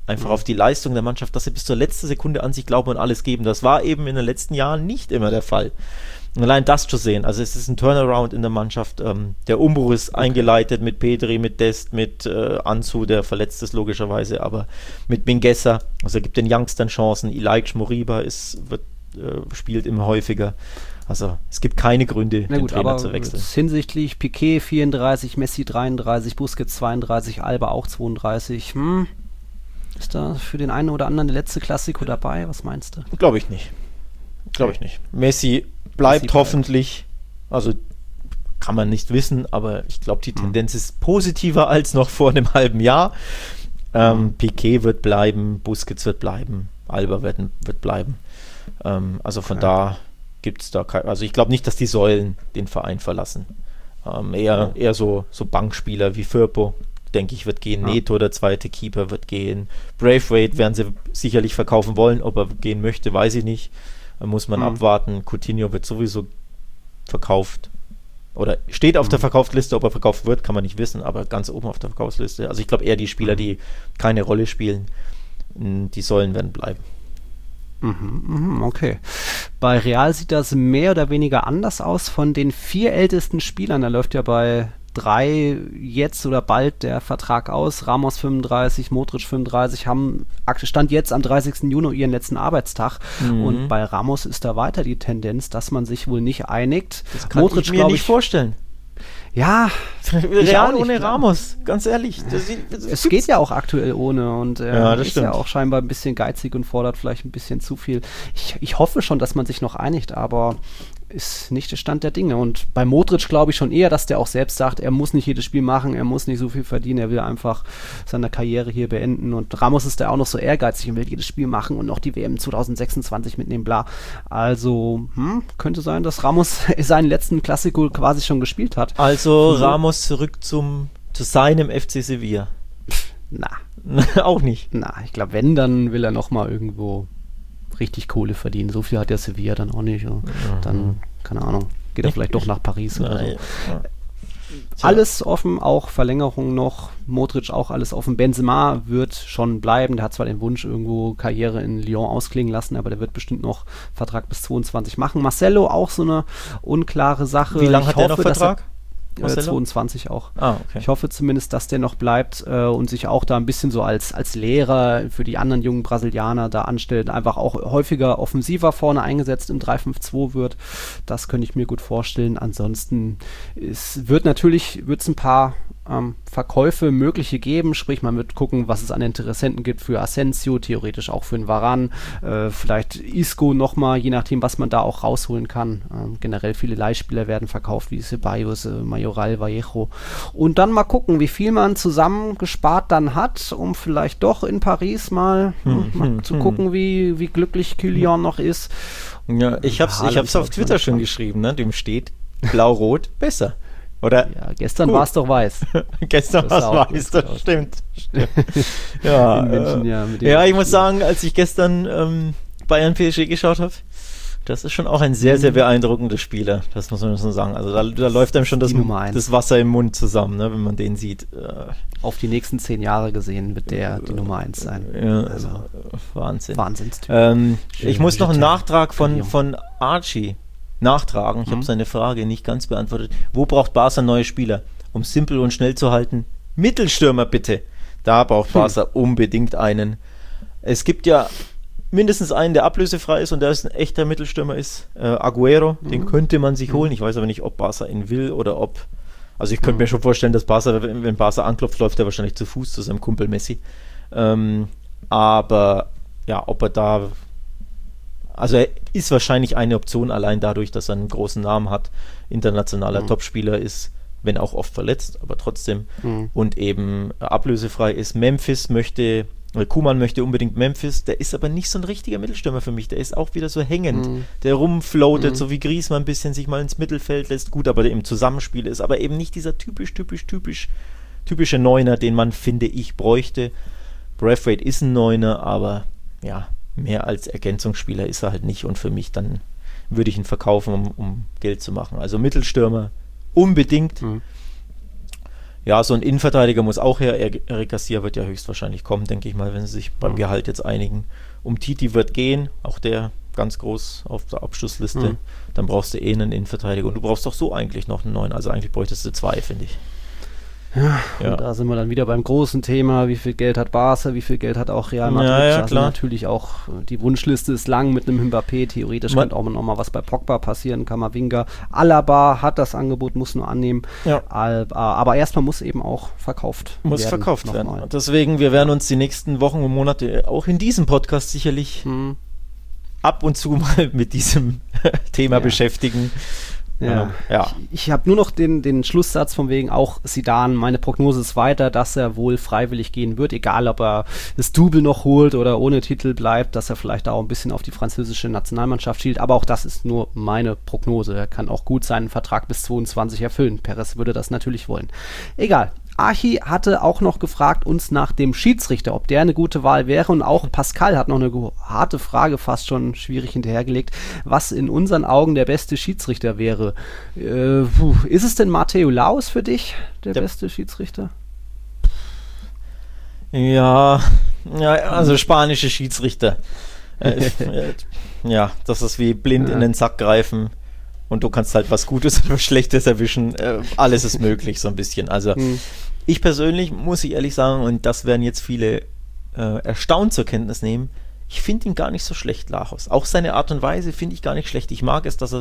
Einfach auf die Leistung der Mannschaft, dass sie bis zur letzten Sekunde an sich glauben und alles geben. Das war eben in den letzten Jahren nicht immer der Fall. Und allein das zu sehen, also es ist ein Turnaround in der Mannschaft. Der Umbruch ist eingeleitet mit Pedri, mit Dest, mit Ansu, der verletzt ist logischerweise, aber mit Mingueza. Also er gibt den Youngstern Chancen. Ilaix Moriba spielt immer häufiger. Also es gibt keine Gründe, den Trainer zu wechseln. Hinsichtlich Piqué 34, Messi 33, Busquets 32, Alba auch 32. Ist da für den einen oder anderen der letzte Klassiko dabei? Was meinst du? Glaube ich nicht. Messi bleibt hoffentlich, also kann man nicht wissen, aber ich glaube, die Tendenz ist positiver als noch vor einem halben Jahr. Piqué wird bleiben, Busquets wird bleiben, Alba wird bleiben. Also von da gibt es da also ich glaube nicht, dass die Säulen den Verein verlassen. Eher so Bankspieler wie Firpo, denke ich, wird gehen. Neto, der zweite Keeper, wird gehen. Braithwaite werden sie sicherlich verkaufen wollen. Ob er gehen möchte, weiß ich nicht. Da muss man abwarten. Coutinho wird sowieso verkauft. Oder steht auf der Verkaufsliste. Ob er verkauft wird, kann man nicht wissen, aber ganz oben auf der Verkaufsliste. Also ich glaube eher die Spieler, die keine Rolle spielen, die Säulen werden bleiben. Okay. Bei Real sieht das mehr oder weniger anders aus. Von den 4 ältesten Spielern, da läuft ja bei 3 jetzt oder bald der Vertrag aus. Ramos 35, Modric 35, haben Stand jetzt am 30. Juni ihren letzten Arbeitstag. Und bei Ramos ist da weiter die Tendenz, dass man sich wohl nicht einigt. Das kann Modric, ich mir nicht vorstellen. Ja, Real ohne Ramos, ganz ehrlich. Es geht ja auch aktuell ohne und das ist stimmt. Ja auch scheinbar ein bisschen geizig und fordert vielleicht ein bisschen zu viel. Ich hoffe schon, dass man sich noch einigt, aber ist nicht der Stand der Dinge. Und bei Modric glaube ich schon eher, dass der auch selbst sagt, er muss nicht jedes Spiel machen, er muss nicht so viel verdienen, er will einfach seine Karriere hier beenden. Und Ramos ist da auch noch so ehrgeizig und will jedes Spiel machen und noch die WM 2026 mitnehmen, bla. Also, könnte sein, dass Ramos seinen letzten Klassiko quasi schon gespielt hat. Also Ramos zurück zu seinem FC Sevilla. Na. Auch nicht. Na, ich glaube, wenn, dann will er nochmal irgendwo richtig Kohle verdienen. So viel hat der Sevilla dann auch nicht. Dann, keine Ahnung, geht er vielleicht doch nach Paris oder so. Ja. Alles offen, auch Verlängerung noch. Modric auch alles offen. Benzema wird schon bleiben. Der hat zwar den Wunsch, irgendwo Karriere in Lyon ausklingen lassen, aber der wird bestimmt noch Vertrag bis 22 machen. Marcelo auch so eine unklare Sache. Wie lange hat der noch Vertrag? 22 auch. Okay. Ich hoffe zumindest, dass der noch bleibt und sich auch da ein bisschen so als Lehrer für die anderen jungen Brasilianer da anstellt, einfach auch häufiger offensiver vorne eingesetzt im 3-5-2 wird. Das könnte ich mir gut vorstellen. Ansonsten wird es ein paar Verkäufe mögliche geben, sprich man wird gucken, was es an Interessenten gibt für Asensio, theoretisch auch für einen Varane, vielleicht Isco nochmal, je nachdem, was man da auch rausholen kann. Generell viele Leihspieler werden verkauft, wie Ceballos, Mayoral, Vallejo. Und dann mal gucken, wie viel man zusammengespart dann hat, um vielleicht doch in Paris mal zu gucken, wie glücklich Kylian noch ist. Ja, ich hab's auf Twitter schon geschrieben, ne? Dem steht Blau-Rot besser. Oder? Ja, gestern war es doch weiß. Gestern war es weiß, das stimmt. Ja, in München, ja, ich muss sagen, als ich gestern Bayern PSG geschaut habe, das ist schon auch ein sehr, sehr beeindruckender Spieler, das muss man schon sagen. Also da läuft einem schon das Wasser im Mund zusammen, ne, wenn man den sieht. Auf die nächsten 10 Jahre gesehen wird der die Nummer 1 sein. Ja, also Wahnsinn. Wahnsinnstyp. Ich muss noch einen Nachtrag von Archie nachtragen. Ich habe seine Frage nicht ganz beantwortet. Wo braucht Barca neue Spieler? Um simpel und schnell zu halten. Mittelstürmer bitte. Da braucht Barca unbedingt einen. Es gibt ja mindestens einen, der ablösefrei ist und der ist ein echter Mittelstürmer ist. Agüero, den könnte man sich holen. Ich weiß aber nicht, ob Barca ihn will oder ob... Also ich könnte mir schon vorstellen, dass Barca, wenn Barca anklopft, läuft er wahrscheinlich zu Fuß zu seinem Kumpel Messi. Aber ja, ob er da... Also er ist wahrscheinlich eine Option, allein dadurch, dass er einen großen Namen hat, internationaler Topspieler ist, wenn auch oft verletzt, aber trotzdem, und eben ablösefrei ist. Koeman möchte unbedingt Memphis, der ist aber nicht so ein richtiger Mittelstürmer für mich, der ist auch wieder so hängend, der rumfloatet, so wie Griezmann ein bisschen sich mal ins Mittelfeld lässt, gut, aber im Zusammenspiel ist, aber eben nicht dieser typische Neuner, den man, finde ich, bräuchte. Braithwaite ist ein Neuner, aber ja, mehr als Ergänzungsspieler ist er halt nicht und für mich dann würde ich ihn verkaufen, um Geld zu machen. Also Mittelstürmer unbedingt. Ja, so ein Innenverteidiger muss auch her. Eric Garcia wird ja höchstwahrscheinlich kommen, denke ich mal, wenn sie sich beim Gehalt jetzt einigen. Umtiti wird gehen, auch der ganz groß auf der Abschlussliste. Dann brauchst du einen Innenverteidiger. Und du brauchst doch so eigentlich noch einen neuen. Also eigentlich bräuchtest du 2, finde ich. Ja, und da sind wir dann wieder beim großen Thema, wie viel Geld hat Barca, wie viel Geld hat auch Real Madrid. Ja, klar. Natürlich auch, die Wunschliste ist lang mit einem Mbappé, theoretisch könnte auch noch mal was bei Pogba passieren, Camavinga. Alaba hat das Angebot, muss nur annehmen, aber erstmal muss eben auch verkauft werden. Deswegen, wir werden uns die nächsten Wochen und Monate auch in diesem Podcast sicherlich ab und zu mal mit diesem Thema beschäftigen. Ja. Ich habe nur noch den Schlusssatz von wegen auch Zidane, meine Prognose ist weiter, dass er wohl freiwillig gehen wird, egal ob er das Double noch holt oder ohne Titel bleibt, dass er vielleicht auch ein bisschen auf die französische Nationalmannschaft schielt, aber auch das ist nur meine Prognose. Er kann auch gut seinen Vertrag bis 22 erfüllen. Perez würde das natürlich wollen. Egal. Archi hatte auch noch gefragt uns nach dem Schiedsrichter, ob der eine gute Wahl wäre, und auch Pascal hat noch eine harte Frage, fast schon schwierig hinterhergelegt, was in unseren Augen der beste Schiedsrichter wäre. Ist es denn Mateu Laos für dich der beste Schiedsrichter? Ja, also spanische Schiedsrichter. Ja, das ist wie blind in den Sack greifen. Und du kannst halt was Gutes oder was Schlechtes erwischen. Alles ist möglich, so ein bisschen. Also ich persönlich, muss ich ehrlich sagen, und das werden jetzt viele erstaunt zur Kenntnis nehmen, ich finde ihn gar nicht so schlecht, Lajos. Auch seine Art und Weise finde ich gar nicht schlecht. Ich mag es, dass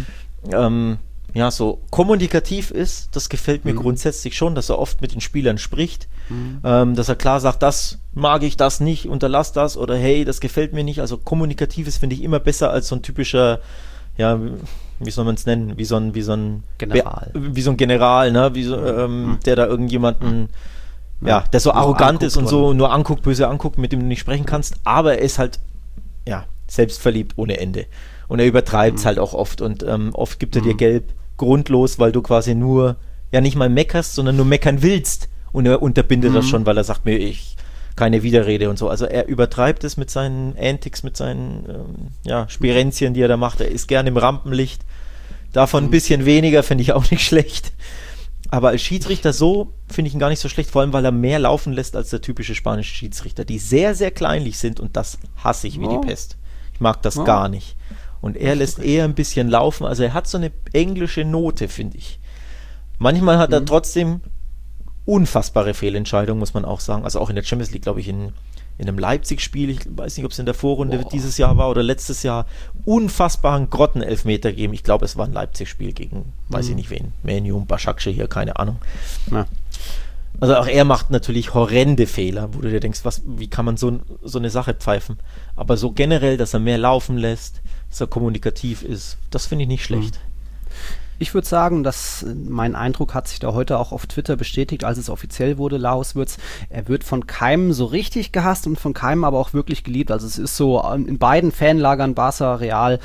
er so kommunikativ ist. Das gefällt mir grundsätzlich schon, dass er oft mit den Spielern spricht. Dass er klar sagt, das mag ich, das nicht, unterlass das, oder hey, das gefällt mir nicht. Also kommunikatives finde ich immer besser als so ein typischer, wie soll man es nennen, wie so ein General. Wie so ein General, ne? Der da irgendjemanden, der so arrogant ist und so nur anguckt, böse anguckt, mit dem du nicht sprechen kannst, aber er ist halt, selbstverliebt ohne Ende. Und er übertreibt es halt auch oft und oft gibt er dir Gelb grundlos, weil du quasi nur, nicht mal meckerst, sondern nur meckern willst, und er unterbindet das schon, weil er sagt mir, keine Widerrede und so. Also er übertreibt es mit seinen Antics, mit seinen Spirenzien, die er da macht. Er ist gerne im Rampenlicht. Davon ein bisschen weniger, finde ich auch nicht schlecht. Aber als Schiedsrichter so finde ich ihn gar nicht so schlecht, vor allem, weil er mehr laufen lässt als der typische spanische Schiedsrichter, die sehr, sehr kleinlich sind, und das hasse ich wie die Pest. Ich mag das gar nicht. Und er lässt eher ein bisschen laufen. Also er hat so eine englische Note, finde ich. Manchmal hat er trotzdem unfassbare Fehlentscheidung, muss man auch sagen. Also auch in der Champions League, glaube ich, in einem Leipzig-Spiel, ich weiß nicht, ob es in der Vorrunde dieses Jahr war oder letztes Jahr, unfassbaren Grottenelfmeter gegeben. Ich glaube, es war ein Leipzig-Spiel gegen, weiß ich nicht wen, Menu, Başakşehir hier, keine Ahnung. Ja. Also auch er macht natürlich horrende Fehler, wo du dir denkst, wie kann man so eine Sache pfeifen? Aber so generell, dass er mehr laufen lässt, dass er kommunikativ ist, das finde ich nicht schlecht. Ich würde sagen, dass mein Eindruck hat sich da heute auch auf Twitter bestätigt, als es offiziell wurde, Laos er wird von keinem so richtig gehasst und von keinem aber auch wirklich geliebt. Also es ist so, in beiden Fanlagern, Barca, Real,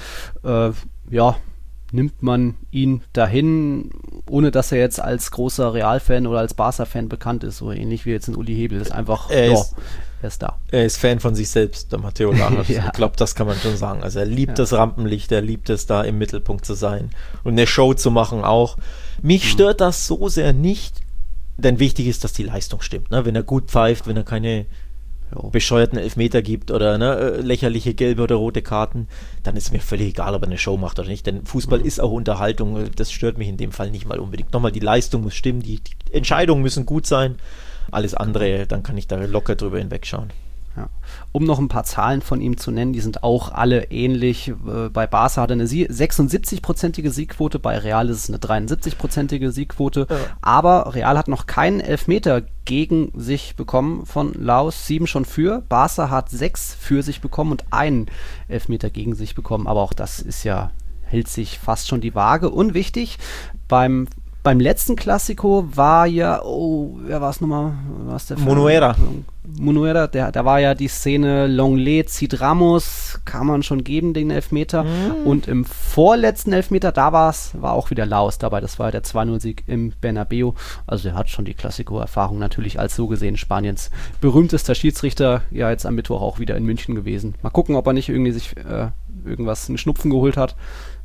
nimmt man ihn dahin, ohne dass er jetzt als großer Real-Fan oder als Barca-Fan bekannt ist, so ähnlich wie jetzt ein Uli Hebel. Das ist einfach, er ist da. Er ist Fan von sich selbst, der Mateu Laos. Ich glaube, das kann man schon sagen. Also er liebt das Rampenlicht, er liebt es, da im Mittelpunkt zu sein und eine Show zu machen auch. Mich stört das so sehr nicht, denn wichtig ist, dass die Leistung stimmt. Ne? Wenn er gut pfeift, wenn er keine bescheuerten Elfmeter gibt oder lächerliche gelbe oder rote Karten, dann ist mir völlig egal, ob er eine Show macht oder nicht, denn Fußball ist auch Unterhaltung, das stört mich in dem Fall nicht mal unbedingt. Nochmal, die Leistung muss stimmen, die Entscheidungen müssen gut sein, alles andere, dann kann ich da locker drüber hinwegschauen. Ja. Um noch ein paar Zahlen von ihm zu nennen, die sind auch alle ähnlich. Bei Barca hat er eine 76%ige Siegquote, bei Real ist es eine 73%ige Siegquote, aber Real hat noch keinen Elfmeter gegen sich bekommen von Laos, 7 schon für. Barca hat 6 für sich bekommen und einen Elfmeter gegen sich bekommen, aber auch das ist hält sich fast schon die Waage. Und wichtig, beim letzten Klassiko war wer war es nochmal? Munuera, da war ja die Szene, Lenglet zieht Ramos, kann man schon geben, den Elfmeter. Und im vorletzten Elfmeter, war auch wieder Laos dabei, das war der 2-0-Sieg im Bernabeu. Also er hat schon die Klassiko-Erfahrung natürlich als so gesehen Spaniens berühmtester Schiedsrichter, jetzt am Mittwoch auch wieder in München gewesen. Mal gucken, ob er nicht irgendwie sich einen Schnupfen geholt hat.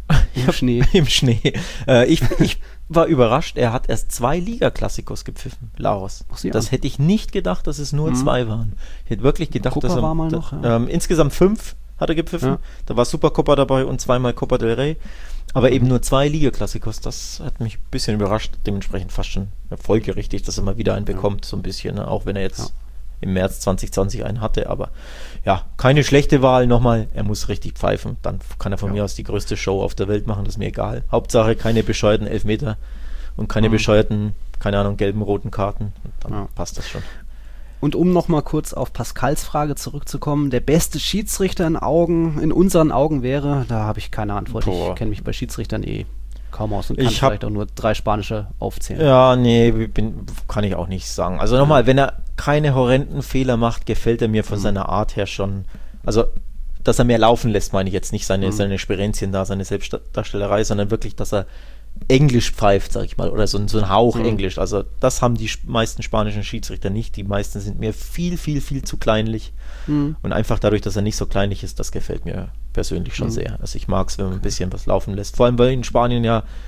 Im Schnee. Im Schnee. Ich war überrascht, er hat erst 2 Liga-Klassikos gepfiffen, Laos. Das hätte ich nicht gedacht, dass es nur 2 waren. Ich hätte wirklich gedacht, Copa dass er war mal noch, ja. Insgesamt 5 hat er gepfiffen. Ja. Da war Supercopa dabei und 2-mal Copa del Rey. Aber eben nur 2 Liga-Klassikos, das hat mich ein bisschen überrascht. Dementsprechend fast schon folgerichtig, dass er mal wieder einen bekommt, so ein bisschen. Ne? Auch wenn er jetzt im März 2020 einen hatte. Aber ja, keine schlechte Wahl. Nochmal, er muss richtig pfeifen. Dann kann er von mir aus die größte Show auf der Welt machen, das ist mir egal. Hauptsache keine bescheuerten Elfmeter und keine bescheuerten, keine Ahnung, gelben, roten Karten. Und dann passt das schon. Und um nochmal kurz auf Pascals Frage zurückzukommen, der beste Schiedsrichter in unseren Augen wäre, da habe ich keine Antwort. Ich kenne mich bei Schiedsrichtern kaum aus und kann vielleicht auch nur 3 spanische aufzählen. Ja, nee, kann ich auch nicht sagen. Also nochmal, wenn er keine horrenden Fehler macht, gefällt er mir von seiner Art her schon. Also, dass er mehr laufen lässt, meine ich jetzt nicht seine Sperenzien da, seine Selbstdarstellerei, sondern wirklich, dass er Englisch pfeift, sag ich mal, oder so ein Hauch Englisch. Also das haben die meisten spanischen Schiedsrichter nicht. Die meisten sind mir viel, viel, viel zu kleinlich. Und einfach dadurch, dass er nicht so kleinlich ist, das gefällt mir persönlich schon sehr. Also ich mag es, wenn man ein bisschen was laufen lässt. Vor allem, weil in Spanien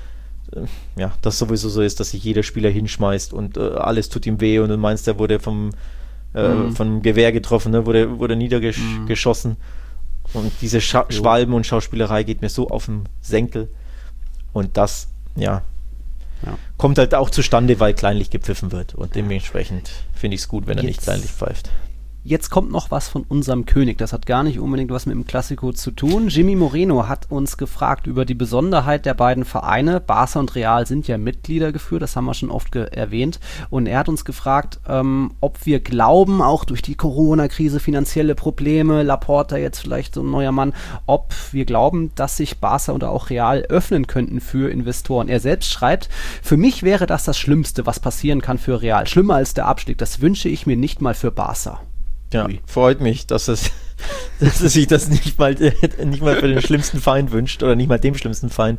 das sowieso so ist, dass sich jeder Spieler hinschmeißt und alles tut ihm weh und du meinst, der wurde vom Gewehr getroffen, ne? wurde niedergeschossen. Und diese Schwalben und Schauspielerei geht mir so auf den Senkel. Und das, kommt halt auch zustande, weil kleinlich gepfiffen wird. Und dementsprechend finde ich es gut, wenn er nicht kleinlich pfeift. Jetzt kommt noch was von unserem König. Das hat gar nicht unbedingt was mit dem Klassiko zu tun. Jimmy Moreno hat uns gefragt über die Besonderheit der beiden Vereine. Barca und Real sind ja Mitglieder geführt, das haben wir schon oft erwähnt. Und er hat uns gefragt, ob wir glauben, auch durch die Corona-Krise, finanzielle Probleme, Laporta jetzt vielleicht so ein neuer Mann, ob wir glauben, dass sich Barca oder auch Real öffnen könnten für Investoren. Er selbst schreibt, für mich wäre das Schlimmste, was passieren kann für Real. Schlimmer als der Abstieg. Das wünsche ich mir nicht mal für Barca. Ja, freut mich, dass es sich das nicht mal für den schlimmsten Feind wünscht oder nicht mal dem schlimmsten Feind.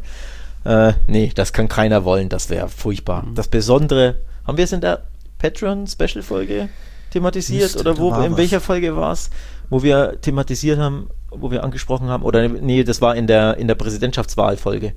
Nee, das kann keiner wollen, das wäre furchtbar. Das Besondere, haben wir es in der Patreon-Special-Folge thematisiert oder in welcher Folge war es, wo wir thematisiert haben, wo wir angesprochen haben, oder nee, das war in der Präsidentschaftswahlfolge.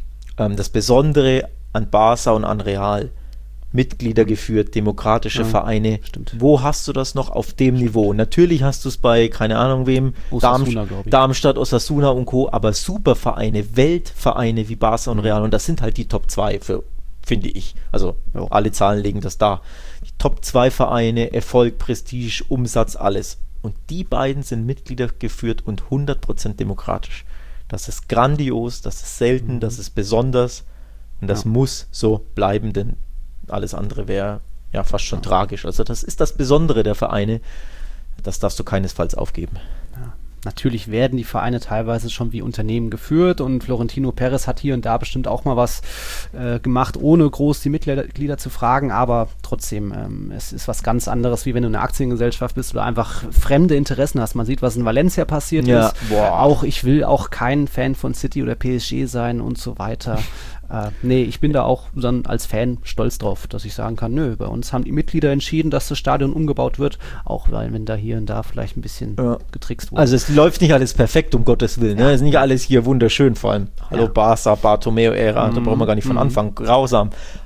Das Besondere an Barca und an Real, Mitglieder geführt, demokratische Vereine. Stimmt. Wo hast du das noch auf dem Niveau? Natürlich hast du es bei, keine Ahnung wem, Darmstadt, Osasuna und Co., aber Supervereine, Weltvereine wie Barca und Real, und das sind halt die Top 2, finde ich. Also alle Zahlen legen das da. Die Top 2 Vereine, Erfolg, Prestige, Umsatz, alles. Und die beiden sind Mitglieder geführt und 100% demokratisch. Das ist grandios, das ist selten, das ist besonders und das muss so bleiben, denn alles andere wäre fast schon tragisch. Also das ist das Besondere der Vereine. Das darfst du keinesfalls aufgeben. Ja. Natürlich werden die Vereine teilweise schon wie Unternehmen geführt und Florentino Perez hat hier und da bestimmt auch mal was gemacht, ohne groß die Mitglieder zu fragen, aber trotzdem, es ist was ganz anderes, wie wenn du eine Aktiengesellschaft bist oder einfach fremde Interessen hast. Man sieht, was in Valencia passiert ist. Auch ich will auch kein Fan von City oder PSG sein und so weiter. Nee, ich bin da auch dann als Fan stolz drauf, dass ich sagen kann, bei uns haben die Mitglieder entschieden, dass das Stadion umgebaut wird, auch weil wenn da hier und da vielleicht ein bisschen getrickst wurde. Also es läuft nicht alles perfekt, um Gottes Willen. Es ist nicht alles hier wunderschön, vor allem. Hallo Barca, Bartomeu-Ära, da brauchen wir gar nicht von Anfang, grausam.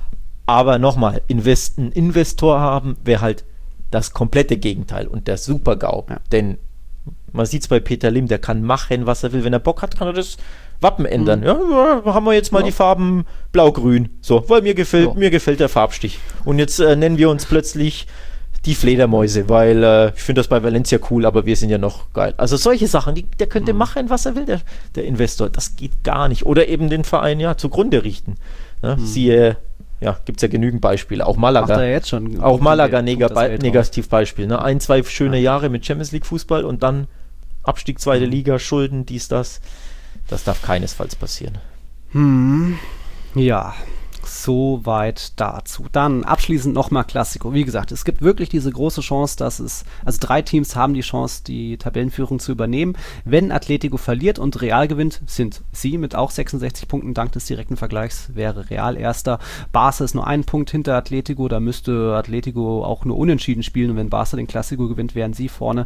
Aber nochmal, Investor haben wäre halt das komplette Gegenteil und der Super-GAU. Ja. Denn man sieht es bei Peter Lim, der kann machen, was er will. Wenn er Bock hat, kann er das Wappen ändern. Ja, haben wir jetzt mal die Farben blau-grün. So, weil mir gefällt der Farbstich. Und jetzt nennen wir uns plötzlich die Fledermäuse, weil ich finde das bei Valencia cool, aber wir sind ja noch geil. Also solche Sachen, der könnte machen, was er will, der Investor. Das geht gar nicht. Oder eben den Verein zugrunde richten. Ne? Siehe, gibt es ja genügend Beispiele. Auch Malaga. Macht er jetzt schon. Auch Malaga, Negativbeispiel. Ne? 1-2 schöne Jahre mit Champions League Fußball und dann Abstieg, zweite Liga, Schulden, dies, das. Das darf keinesfalls passieren. Ja, soweit dazu. Dann abschließend nochmal Klassiko. Wie gesagt, es gibt wirklich diese große Chance, also 3 Teams haben die Chance, die Tabellenführung zu übernehmen. Wenn Atletico verliert und Real gewinnt, sind sie mit auch 66 Punkten dank des direkten Vergleichs, wäre Real Erster. Barca ist nur 1 Punkt hinter Atletico, da müsste Atletico auch nur unentschieden spielen und wenn Barca den Klassiko gewinnt, wären sie vorne.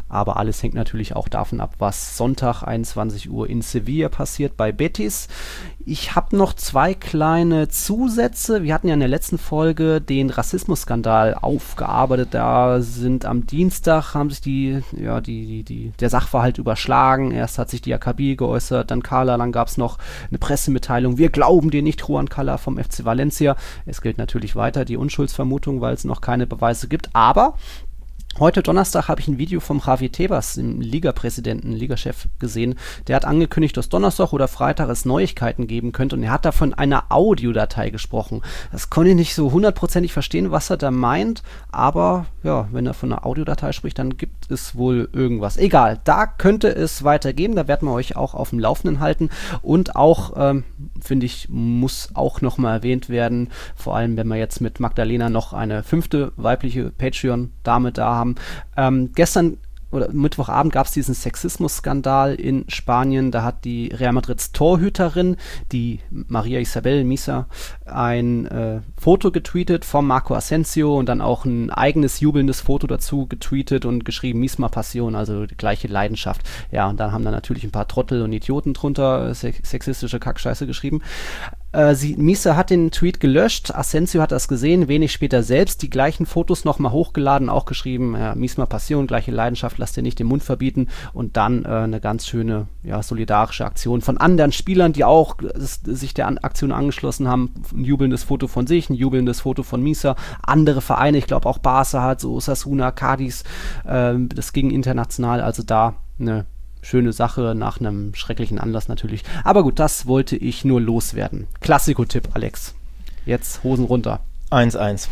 Aber alles hängt natürlich auch davon ab, was Sonntag 21 Uhr in Sevilla passiert bei Betis. Ich habe noch 2 kleine Zusätze. Wir hatten ja in der letzten Folge den Rassismusskandal aufgearbeitet. Da sind am Dienstag, haben sich der Sachverhalt überschlagen. Erst hat sich die Akabi geäußert, dann Carla, dann gab es noch eine Pressemitteilung. Wir glauben dir nicht, Juan Carla vom FC Valencia. Es gilt natürlich weiter die Unschuldsvermutung, weil es noch keine Beweise gibt. Aber heute Donnerstag habe ich ein Video vom Javi Tebas, dem Ligapräsidenten, Ligachef, gesehen. Der hat angekündigt, dass Donnerstag oder Freitag es Neuigkeiten geben könnte und er hat da von einer Audiodatei gesprochen. Das konnte ich nicht so hundertprozentig verstehen, was er da meint, aber ja, wenn er von einer Audiodatei spricht, dann gibt es wohl irgendwas. Egal, da könnte es weitergehen, da werden wir euch auch auf dem Laufenden halten und auch, finde ich, muss auch nochmal erwähnt werden, vor allem wenn wir jetzt mit Magdalena noch eine 5. weibliche Patreon-Dame da haben. Gestern oder Mittwochabend gab es diesen Sexismus-Skandal in Spanien. Da hat die Real Madrids Torhüterin, die Maria Isabel Misa, ein Foto getweetet von Marco Asensio und dann auch ein eigenes jubelndes Foto dazu getweetet und geschrieben, Misma Passion, also die gleiche Leidenschaft. Ja, und dann haben da natürlich ein paar Trottel und Idioten drunter sexistische Kackscheiße geschrieben. Misa hat den Tweet gelöscht, Asensio hat das gesehen, wenig später selbst die gleichen Fotos nochmal hochgeladen, auch geschrieben, Misma Passion, gleiche Leidenschaft, lass dir nicht den Mund verbieten und dann eine ganz schöne, solidarische Aktion von anderen Spielern, die auch sich der Aktion angeschlossen haben, ein jubelndes Foto von sich, ein jubelndes Foto von Misa, andere Vereine, ich glaube auch Barca hat, so Osasuna, Cadiz, das ging international, also da eine schöne Sache nach einem schrecklichen Anlass natürlich. Aber gut, das wollte ich nur loswerden. Klassiko-Tipp, Alex. Jetzt Hosen runter. 1-1.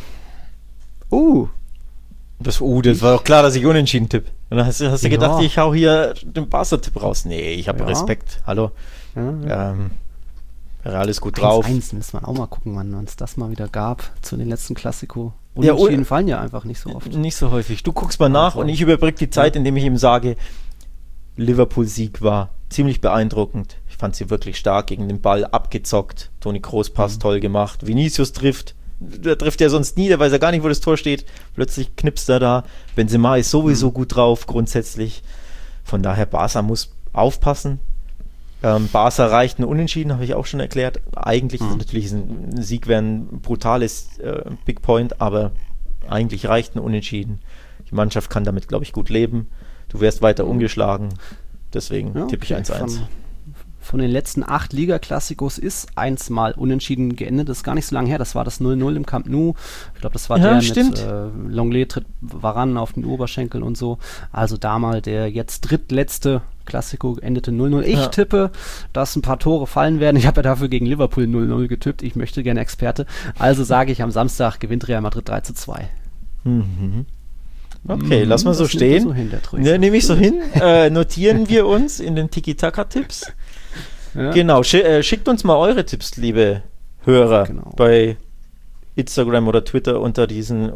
Das war doch klar, dass ich unentschieden tippe. Und dann hast du gedacht, ich hau hier den Barca-Tipp raus. Nee, ich habe Respekt. Hallo. Real ist gut drauf. 1-1 müssen wir auch mal gucken, wann uns das mal wieder gab zu den letzten Klassiko. Unentschieden fallen ja einfach nicht so oft. Nicht so häufig. Du guckst mal nach und ich überbrücke die Zeit, indem ich ihm sage, Liverpool-Sieg war ziemlich beeindruckend. Ich fand sie wirklich stark gegen den Ball abgezockt. Toni Kroos Pass toll gemacht. Vinicius trifft. Der trifft ja sonst nie, der weiß ja gar nicht, wo das Tor steht. Plötzlich knipst er da. Benzema ist sowieso gut drauf, grundsätzlich. Von daher, Barca muss aufpassen. Barca reicht ein Unentschieden, habe ich auch schon erklärt. Eigentlich ist natürlich ein Sieg wäre ein brutales Big Point, aber eigentlich reicht ein Unentschieden. Die Mannschaft kann damit, glaube ich, gut leben. Du wärst weiter ungeschlagen, deswegen tippe ich 1-1. Von den letzten 8 Liga-Klassikos ist 1 mal unentschieden geendet. Das ist gar nicht so lange her. Das war das 0-0 im Camp Nou. Ich glaube, das war der mit Lenglet tritt Varane auf den Oberschenkel und so. Also da mal der jetzt drittletzte Klassiko endete 0-0. Ich tippe, dass ein paar Tore fallen werden. Ich habe ja dafür gegen Liverpool 0-0 getippt. Ich möchte gerne Experte. Also sage ich, am Samstag gewinnt Real Madrid 3-2. Okay, lass mal so stehen. So nehme ich so hin. Notieren wir uns in den Tiki-Taka-Tipps. Ja. Genau, schickt uns mal eure Tipps, liebe Hörer, bei Instagram oder Twitter unter diese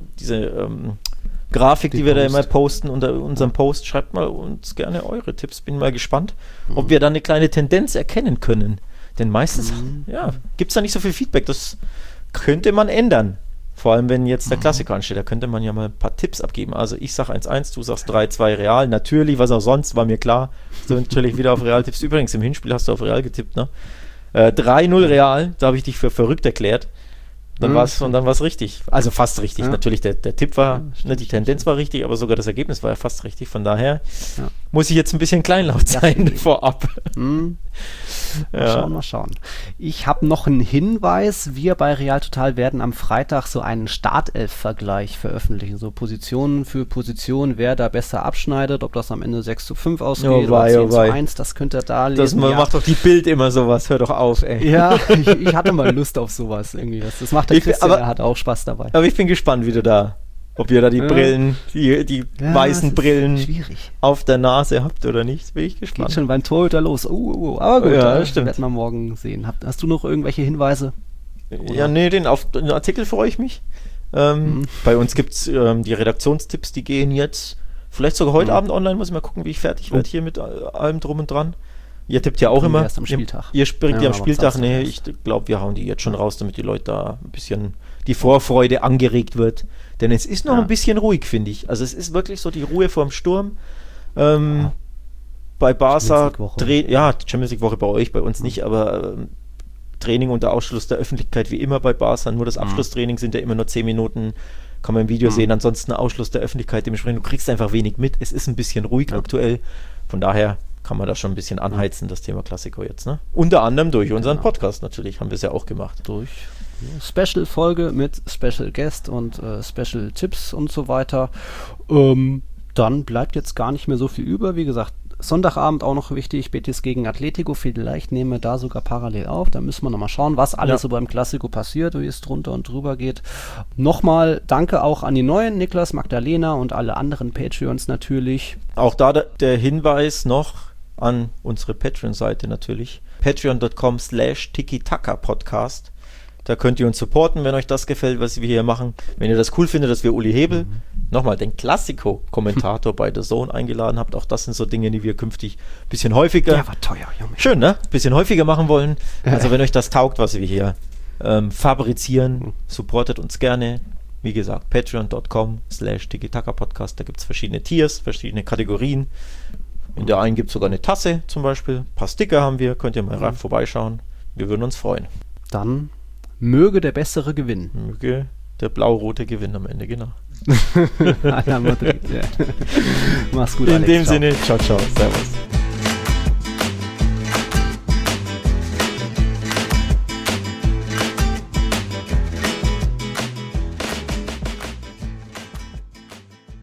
Grafik, die wir da immer posten, unter unserem Post. Schreibt mal uns gerne eure Tipps. Bin mal gespannt, ob wir da eine kleine Tendenz erkennen können. Denn meistens gibt es da nicht so viel Feedback. Das könnte man ändern. Vor allem, wenn jetzt der Klassiker ansteht, da könnte man ja mal ein paar Tipps abgeben. Also ich sage 1-1, du sagst 3-2 Real. Natürlich, was auch sonst, war mir klar. Du natürlich wieder auf Real tippst. Übrigens, im Hinspiel hast du auf Real getippt, ne? 3-0 Real, da habe ich dich für verrückt erklärt. Dann war es richtig. Also fast richtig. Natürlich, der Tipp war, die Tendenz war richtig, aber sogar das Ergebnis war ja fast richtig. Von daher muss ich jetzt ein bisschen kleinlaut sein vorab. Mal schauen. Ich habe noch einen Hinweis. Wir bei Real Total werden am Freitag so einen Startelf-Vergleich veröffentlichen. So Position für Position, wer da besser abschneidet, ob das am Ende 6-5 ausgeht oder 10-1, das könnt ihr da lesen. Macht doch die Bild immer sowas, hör doch auf, ey. Ja, ich hatte mal Lust auf sowas irgendwie. Das macht der Christian, der hat auch Spaß dabei. Aber ich bin gespannt, ob ihr da die Brillen, die weißen Brillen auf der Nase habt oder nicht, bin ich gespannt. Geht schon beim Torhüter los. Aber gut, das werden wir morgen sehen. Hast du noch irgendwelche Hinweise? Oder? Ja, nee, den Artikel freue ich mich. Bei uns gibt es die Redaktionstipps, die gehen jetzt vielleicht sogar heute Abend online, muss ich mal gucken, wie ich fertig werde hier mit allem drum und dran. Ihr tippt ja auch immer. Erst am Spieltag. Ihr springt ja am Spieltag. Nee, ich ich glaube, wir hauen die jetzt schon raus, damit die Leute da ein bisschen die Vorfreude angeregt wird. Denn es ist noch ein bisschen ruhig, finde ich. Also es ist wirklich so die Ruhe vorm Sturm. Bei Barca, Champions League Woche bei euch, bei uns nicht, aber Training unter Ausschluss der Öffentlichkeit wie immer bei Barca. Nur das Abschlusstraining sind ja immer nur 10 Minuten. Kann man im Video sehen. Ansonsten Ausschluss der Öffentlichkeit. Dementsprechend, du kriegst einfach wenig mit. Es ist ein bisschen ruhig aktuell. Von daher kann man das schon ein bisschen anheizen, das Thema Klassiko jetzt. Ne? Unter anderem durch unseren Podcast natürlich, haben wir es ja auch gemacht. Durch Special-Folge mit Special Guest und Special Tipps und so weiter. Dann bleibt jetzt gar nicht mehr so viel über. Wie gesagt, Sonntagabend auch noch wichtig, Betis gegen Atletico. Vielleicht nehmen wir da sogar parallel auf. Da müssen wir nochmal schauen, was alles so beim Klassiko passiert, wie es drunter und drüber geht. Nochmal danke auch an die Neuen, Niklas, Magdalena und alle anderen Patreons natürlich. Auch da der Hinweis noch an unsere Patreon-Seite natürlich. patreon.com/Tiki-Taka-Podcast. Da könnt ihr uns supporten, wenn euch das gefällt, was wir hier machen. Wenn ihr das cool findet, dass wir Uli Hebel, nochmal den Klassiko-Kommentator bei The Zone eingeladen habt. Auch das sind so Dinge, die wir künftig ein bisschen häufiger... Der war teuer, Junge. Schön, ne? Ein bisschen häufiger machen wollen. Also wenn euch das taugt, was wir hier fabrizieren, supportet uns gerne. Wie gesagt, patreon.com/Tiki-Taka-Podcast. Da gibt es verschiedene Tiers, verschiedene Kategorien. In der einen gibt es sogar eine Tasse zum Beispiel. Ein paar Sticker haben wir. Könnt ihr mal vorbeischauen. Wir würden uns freuen. Dann möge der Bessere gewinnen. Möge der blau-rote gewinnen am Ende, genau. Mach's gut, In Alex. dem Sinne, ciao, ciao, servus.